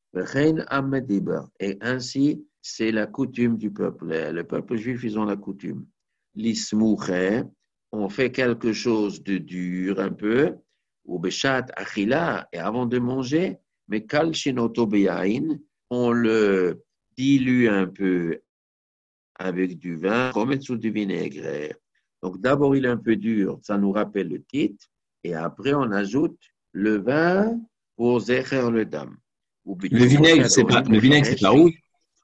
Et ainsi, c'est la coutume du peuple. Le peuple juif, ils ont la coutume. L'ismouché, on fait quelque chose de dur un peu, ou beshat achila, et avant de manger, mais kal shenoto beyain, on le dilue un peu avec du vin, remettre sous du vinaigre. Donc d'abord il est un peu dur, ça nous rappelle le titre, et après on ajoute le vin pour zecher le dam. Le vinaigre, c'est pas, le vinaigre, c'est pas rouge.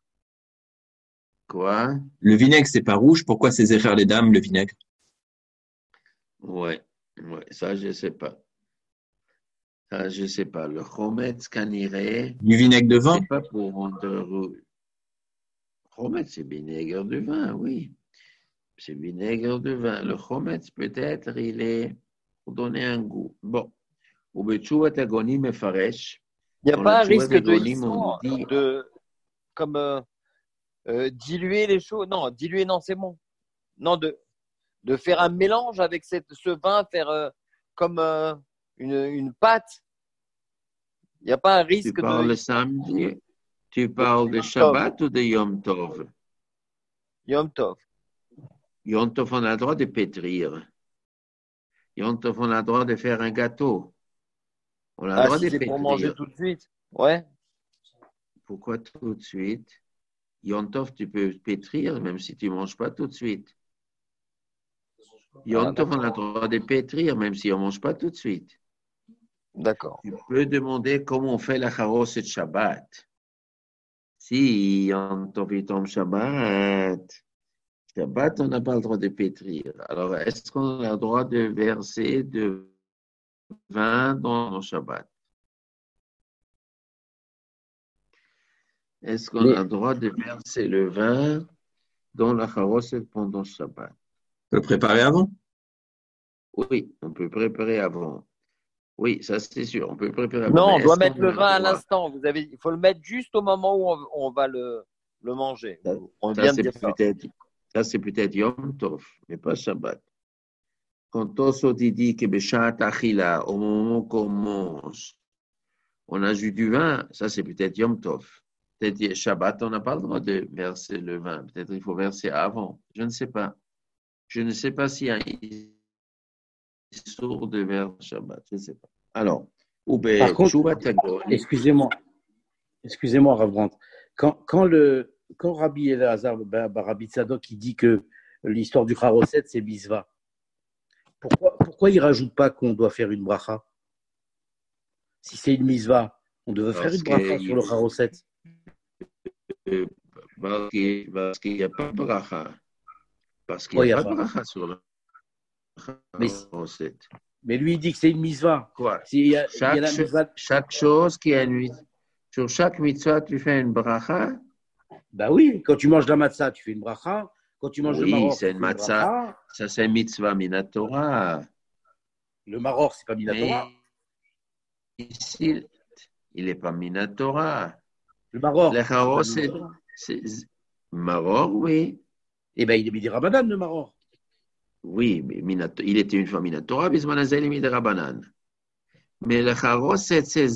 Quoi? Le vinaigre, c'est pas rouge. Pourquoi c'est zecher les dames, le vinaigre? Ouais, ouais, ça je sais pas. Ça je sais pas. Le chometz caniré. Du vinaigre de vin? C'est pas pour rendre rouge. Chometz, c'est vinaigre de vin, oui. C'est vinaigre de vin. Le chometz, peut-être, il est pour donner un goût. Bon. Ou betchouat agonim mefaresh. Il n'y a Dans pas la un risque de Gonim, on histoire dit- de comme euh, euh, diluer les choses. Non, diluer, non, c'est bon. Non, de, de faire un mélange avec cette, ce vin, faire euh, comme euh, une, une pâte. Il n'y a pas un Tu risque parles de samedi, tu parles de Yom Shabbat ou de Yom Tov? Yom Tov. Yom Tov, on a le droit de pétrir. Yom Tov, on a le droit de faire un gâteau. On a le Ah, droit si de c'est pour manger pétrir. tout de suite. Ouais. Pourquoi tout de suite? Yom Tov, tu peux pétrir même si tu ne manges pas tout de suite. Yom Ah, Tov, on a le d'accord. droit de pétrir même si on ne mange pas tout de suite. D'accord. Tu peux demander comment on fait la charos et Shabbat. Si Yom Tov il tombe Shabbat, Shabbat, on n'a pas le droit de pétrir. Alors, est-ce qu'on a le droit de verser de vin dans le Shabbat? Est-ce qu'on Mais- a le droit de verser le vin dans la charoset pendant le Shabbat? On peut le préparer avant. Oui, on peut préparer avant. Oui, ça c'est sûr, on peut préparer avant. Non, Mais on doit est-ce mettre qu'on le a le vin à droit? l'instant. Vous avez, il faut le mettre juste au moment où on, on va le, le manger. Ça, On ça, vient de c'est dire ça. peut-être, ça c'est peut-être Yom Tov, mais pas Shabbat. Quand Tosot dit que Beshat Achila, au moment qu'on mange, on ajoute du vin, ça c'est peut-être Yom Tov. Peut-être Shabbat, on n'a pas le droit de verser le vin. Peut-être il faut verser avant. Je ne sais pas. Je ne sais pas s'il y a un histoire de verser Shabbat. Je ne sais pas. Alors, ou ben, Par contre, Shuvat Agoni. excusez-moi, excusez-moi, Rav Brandt. Quand, quand, le, quand Rabbi Elazar Rabbi Tzadok il dit que l'histoire du Charoset, c'est Bisva, pourquoi, pourquoi il ne rajoute pas qu'on doit faire une bracha? Si c'est une misva, on devrait faire Parce une bracha que- sur le Charoset. Euh, Parce qu'il parce qu'il n'y a pas de bracha. Parce qu'il Pourquoi n'y il y a a pas de pas? bracha sur le Mais, Charoset. mais lui, il dit que c'est une misva. Quoi? S'il y a, il y a Chaque, la cho- misva, chaque chose qui est une sur chaque mitzvah, tu fais une bracha. bah oui, quand tu manges la matzah, tu fais une bracha. Quand tu manges le Oui, maror, c'est tu une fais une matzah. bracha. Ça, c'est mitzvah minatora. Le maror, c'est pas minatora. Mais ici, il n'est pas minatora. Le maror, Le c'est pas charo, c'est minatora. c'est- maror, oui. Eh bien, il est midi Rabanan, le maror. Oui, mais minato- il était une fois minatora, bismanazel et midrabanan. Mais le charo, c'est c'est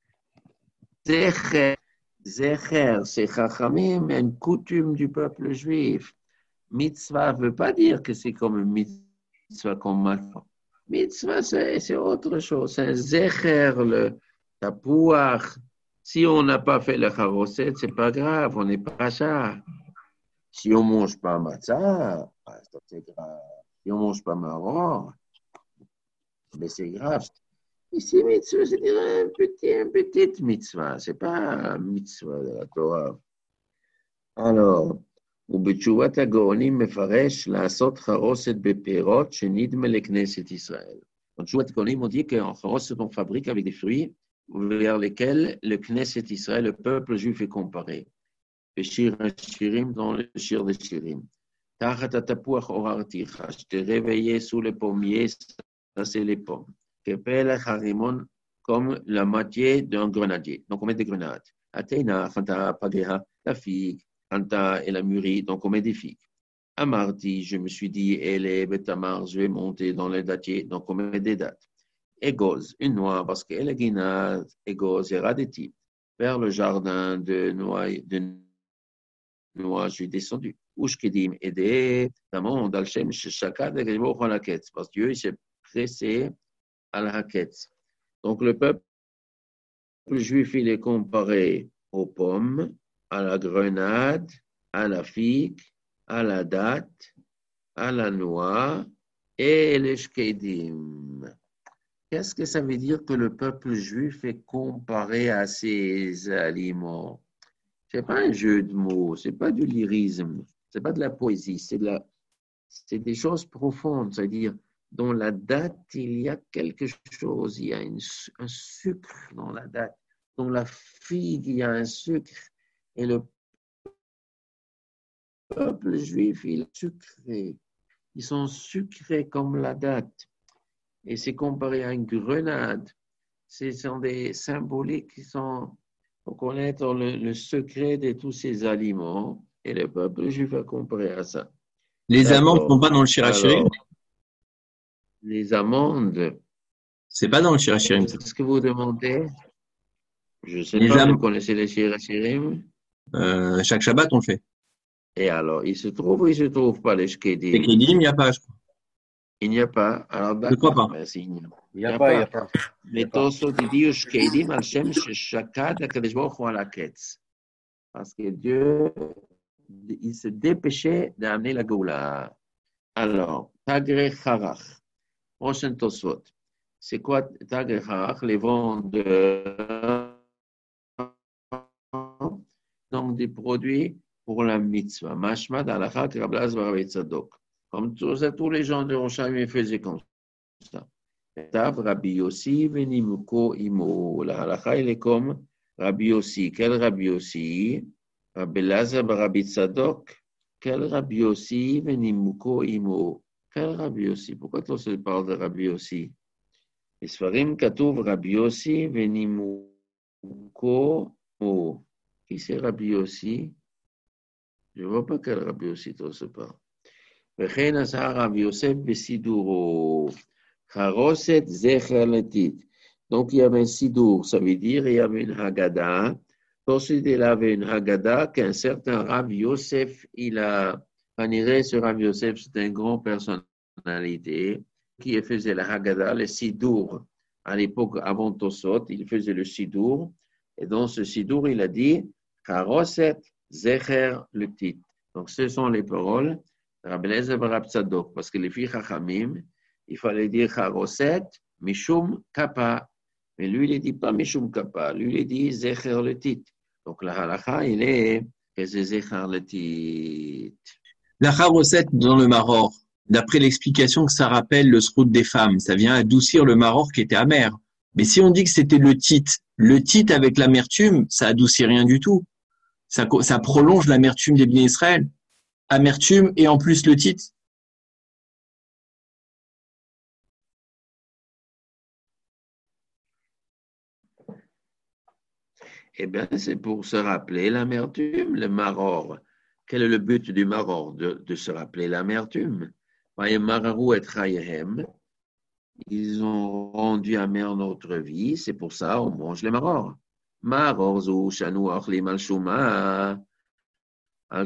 zecher. Zecher, c'est chachamim, une coutume du peuple juif. Mitzvah ne veut pas dire que c'est comme une mitzvah comme maintenant. Mitzvah, c'est c'est autre chose. C'est un zecher, le tapouach. Si on n'a pas fait le charoset, c'est pas grave, on n'est pas ça. Si on ne mange pas matzah, ah, ça, c'est grave. Si on ne mange pas maror, mais c'est grave. Ici, mitzvah, c'est dire un petit, un petite mitzvah. Ce n'est pas un mitzvah de la Torah. Alors, ובתשובת הגאונים מפרש לעשות חרוסת בפירות שנדמה לכנסת ישראל. En תשובת הגאונים, on dit qu'en חרוסת, on fabrique avec des fruits vers lesquels le Knesset Israël, le peuple juif, est comparé. Le Shir HaShirim dans le Shir des Shirim. Je t'ai réveillé sous les pommiers, ça c'est les pommes. Comme la moitié d'un grenadier. Donc on met des grenades. Athéna, Khanta, Pageha, la figue, Khanta et la mûrie, donc on met des figues. Amarti, je me suis dit, elle est Betamar, je vais monter dans les dattiers, donc on met des dates. Égoz, une noix, parce qu'elle est guinade, Égoz, et Radeti. Vers le jardin de noix, de noix, je suis descendu. Ushkedim, Ede, Tamon, Dalchem, Shaka, de Gribo, Khalaket. Parce que Dieu, il s'est pressé à la Haketz. Donc le peuple juif, il est comparé aux pommes, à la grenade, à la figue, à la date, à la noix et les shkedim. Qu'est-ce que ça veut dire que le peuple juif est comparé à ces aliments? Ce n'est pas un jeu de mots, ce n'est pas du lyrisme, ce n'est pas de la poésie, c'est de la, c'est des choses profondes, c'est-à-dire dans la date, il y a quelque chose, il y a une, un sucre dans la date. Dans la figue, il y a un sucre. Et le peuple juif, il est sucré. Ils sont sucrés comme la date. Et c'est comparé à une grenade. Ce sont des symboliques qui sont pour connaître le, le secret de tous ces aliments. Et le peuple juif a comparé à ça. Les amandes ne sont pas dans le shirachirim? Les amandes. C'est pas dans le shirachirim. C'est ce que vous demandez? Je ne sais les pas, am... vous connaissez les shirachirim? euh, Chaque Shabbat, on le fait. Et alors, il se trouve ou il ne se trouve pas les shkedim? Les shkedim, il n'y a pas, je crois. Il n'y a pas. Alors, d'accord. Je ne crois pas. Merci. Il n'y a, il n'y a, a pas, il n'y a pas. Mais Tosot, il dit shkedim al shem sheshakad akadosh baruch hu ala ketz. Parce que Dieu, il se dépêchait d'amener la Goula. Alors, Tagre Charach. Prochain Tosot. C'est quoi Tagre Charach? Les vendeurs donc des produits pour la mitzvah. Mashma d'Alachat Rablaz Barav Tzadok. Comme tous, tous les gens de Rochaim faisaient comme ça. Tav Rabbi Yossi venimuko imo. La halakha, il est comme Rabbi Yossi. Quel Rabbi Yossi? Rabbi Lazar Barav Tzadok. Quel Rabbi Yossi venimuko imo? Quel Rabbi Yossi? Pourquoi tu se parles de Rabbi Yossi? Isfarim Katouv Rabbi Yossi venimuko imo. Qui c'est Rabbi Yossi? Je ne vois pas quel Rabbi Yossi tu se parle. וכן עשה רב יוסף בסידורו, חרוסת זכר לטיט. Donc il y avait un sidour, ça veut dire il y avait une Haggadah. Ensuite il avait une Haggadah qu'un certain Rav Yosef, il a paniré ce Rav Yosef, c'est une grande personnalité qui faisait la Haggadah, le sidour. À l'époque, avant Tosot, il faisait le sidour. Et dans ce sidour, il a dit Charoset Zecher le Tit. Donc ce sont les paroles Rabbi Eliezer Barav Tzadok, parce que les filles Chachamim, il fallait dire Charoset, Mishum Kappa. Mais lui, il ne dit pas Mishum Kappa, lui, il dit Zecher le Tit. Donc la halakha, il est que c'est Zecher le Tit. La Charoset dans le Maror, d'après l'explication que ça rappelle le srout des femmes, ça vient adoucir le Maror qui était amer. Mais si on dit que c'était le Tit, le Tit avec l'amertume, ça adoucit rien du tout. Ça, ça prolonge l'amertume des Bnei Israël. Amertume et en plus le titre. Eh bien, c'est pour se rappeler l'amertume, le maror. Quel est le but du maror? De, de se rappeler l'amertume. Ils ont rendu amer notre vie, c'est pour ça on mange les maror. Maror zu shanu achlim al shuma. Donc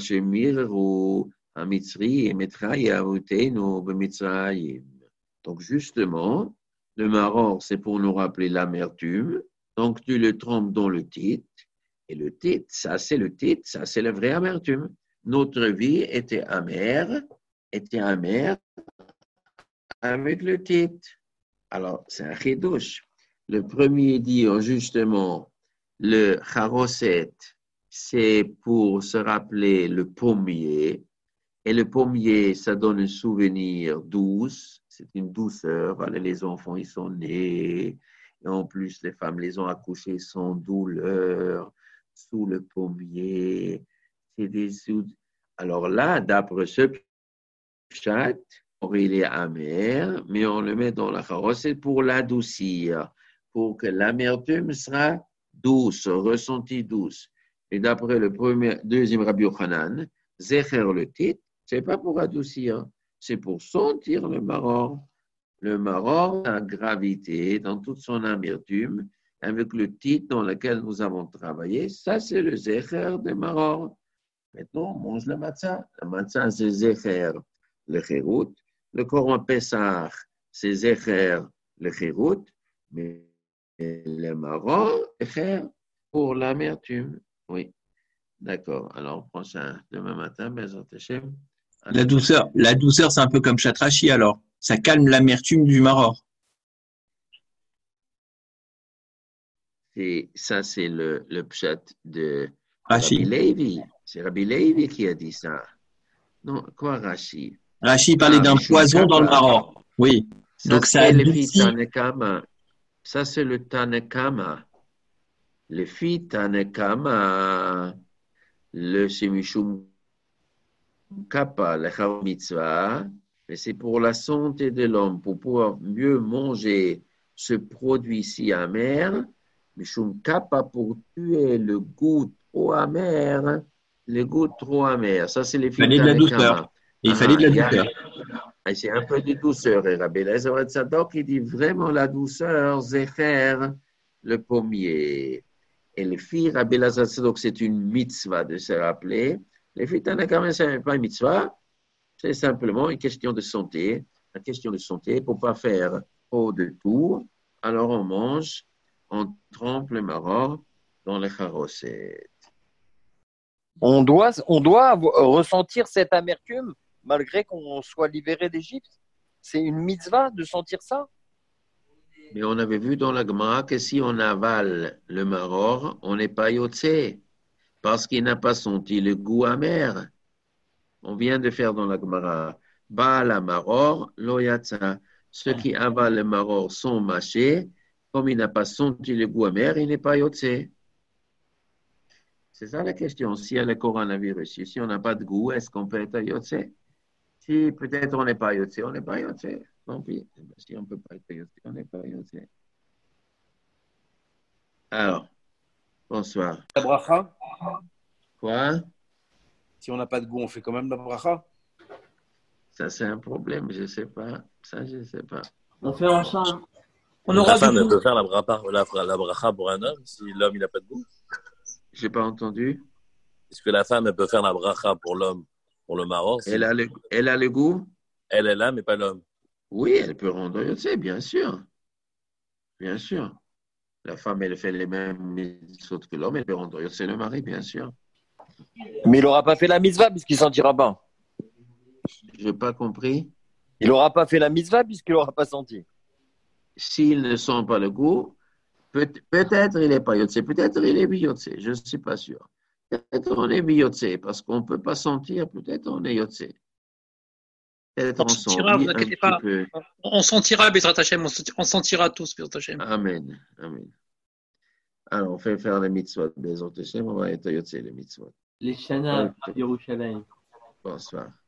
justement, le maror, c'est pour nous rappeler l'amertume. Donc tu le trempes dans le titre. Et le titre, ça c'est le titre, ça c'est la vraie amertume. Notre vie était amère, était amère avec le titre. Alors, c'est un chidouche. Le premier dit justement, le charoset, c'est pour se rappeler le pommier. Et le pommier, ça donne un souvenir douce. C'est une douceur. Voilà, les enfants, ils sont nés. Et en plus, les femmes les ont accouchés sans douleur, sous le pommier. C'est des... Alors là, d'après ceux pshat, il est amer, mais on le met dans la charoset pour l'adoucir, pour que l'amertume sera douce, ressentie douce. Et d'après le premier, deuxième Rabbi Yochanan, zecher le titre, c'est pas pour adoucir, c'est pour sentir le maror. Le maror, la gravité dans toute son amertume, avec le titre dans lequel nous avons travaillé, ça c'est le zecher de maror. Maintenant, on mange la matzah. La matzah, c'est zecher, le chérout. Le Coran Pessah, c'est zecher, le chérout. Mais le maror, zecher pour l'amertume. Oui. D'accord. Alors, prochain, demain matin, Bezrat Hashem. La douceur, la douceur, c'est un peu comme Chatrachi alors. Ça calme l'amertume du maror. Et ça, c'est le, le pshat de Rashi. Rabbi Levi. C'est Rabbi Levi qui a dit ça. Non, quoi, Rashi? Rashi parlait Ah, d'un Mishum poison dans le Kappa. maror. Oui. Ça, Donc ça c'est le adoucit. Tanekama. Ça, c'est le Tanekama. Le fit Tanekama, le Shemishum Kappa, le Chav Mitzvah, mais c'est pour la santé de l'homme, pour pouvoir mieux manger ce produit si amer. Mishum Kappa pour tuer le goût trop amer, le goût trop amer. Ça, c'est le Il fit fallait de la douceur. Tanekama. Et il Ah, fallait de la il y a- douceur. Ah, c'est un peu de douceur, et Rabbi Eliezer Tzadok, il dit vraiment la douceur, Zecher, le pommier. Et les filles, Rabbi Eliezer Tzadok, c'est une mitzvah de se rappeler. Les filles, Tanakama, ce n'est pas une mitzvah, c'est simplement une question de santé. Une question de santé, pour ne pas faire trop de tout. Alors on mange, on trempe le maror dans les charoset. On doit, on doit avoir- ressentir cette amertume malgré qu'on soit libéré d'Égypte. C'est une mitzvah de sentir ça. Mais on avait vu dans la Gemara que si on avale le maror, on n'est pas yotze, parce qu'il n'a pas senti le goût amer. On vient de faire dans la Gemara, Baal maror, lo yatsa. Ceux qui avalent le maror sont mâchés, comme il n'a pas senti le goût amer, il n'est pas yotze. C'est ça la question. Si il y a le coronavirus, si on n'a pas de goût, est-ce qu'on peut être yotze? Si peut-être on n'est pas yotze, on n'est pas yotze. Tant pis. Si on ne peut pas être yotze, on n'est pas yotze. Alors, bonsoir. La bracha, Quoi? si on n'a pas de goût, on fait quand même la bracha. Ça, c'est un problème, je ne sais pas. Ça, je ne sais pas. On fait ensemble. On aura la femme, elle peut faire la bracha, la, la bracha pour un homme si l'homme n'a pas de goût. Je n'ai pas entendu. Est-ce que la femme, elle peut faire la bracha pour l'homme, pour le maror si Elle a le, elle a le goût? elle est là, mais pas l'homme? Oui, elle peut rendre yotze, bien sûr. Bien sûr. La femme, elle fait les mêmes mitzvot que l'homme, elle peut rendre yotze le mari, bien sûr. Mais il n'aura pas fait la mitzvah puisqu'il ne sentira pas. Je n'ai pas compris. Il n'aura pas fait la mitzvah puisqu'il n'aura pas senti. S'il ne sent pas le goût, peut, peut-être il n'est pas yotze, peut-être il est biyotze, je ne suis pas sûr. Peut-être on est biyotze, parce qu'on ne peut pas sentir, peut-être on est yotze. Peut-être On on sentira, sent vous un inquiétez petit pas. peu. On sentira, Bezrat Hashem, on senti- on sentira tous, Bezrat Hashem. Amen. Amen. Alors, on fait faire les mitzvot. Bezrat Hashem, on va être yotze les mitzvot. Les Shana, Ok. Yerushalayim. Bonsoir.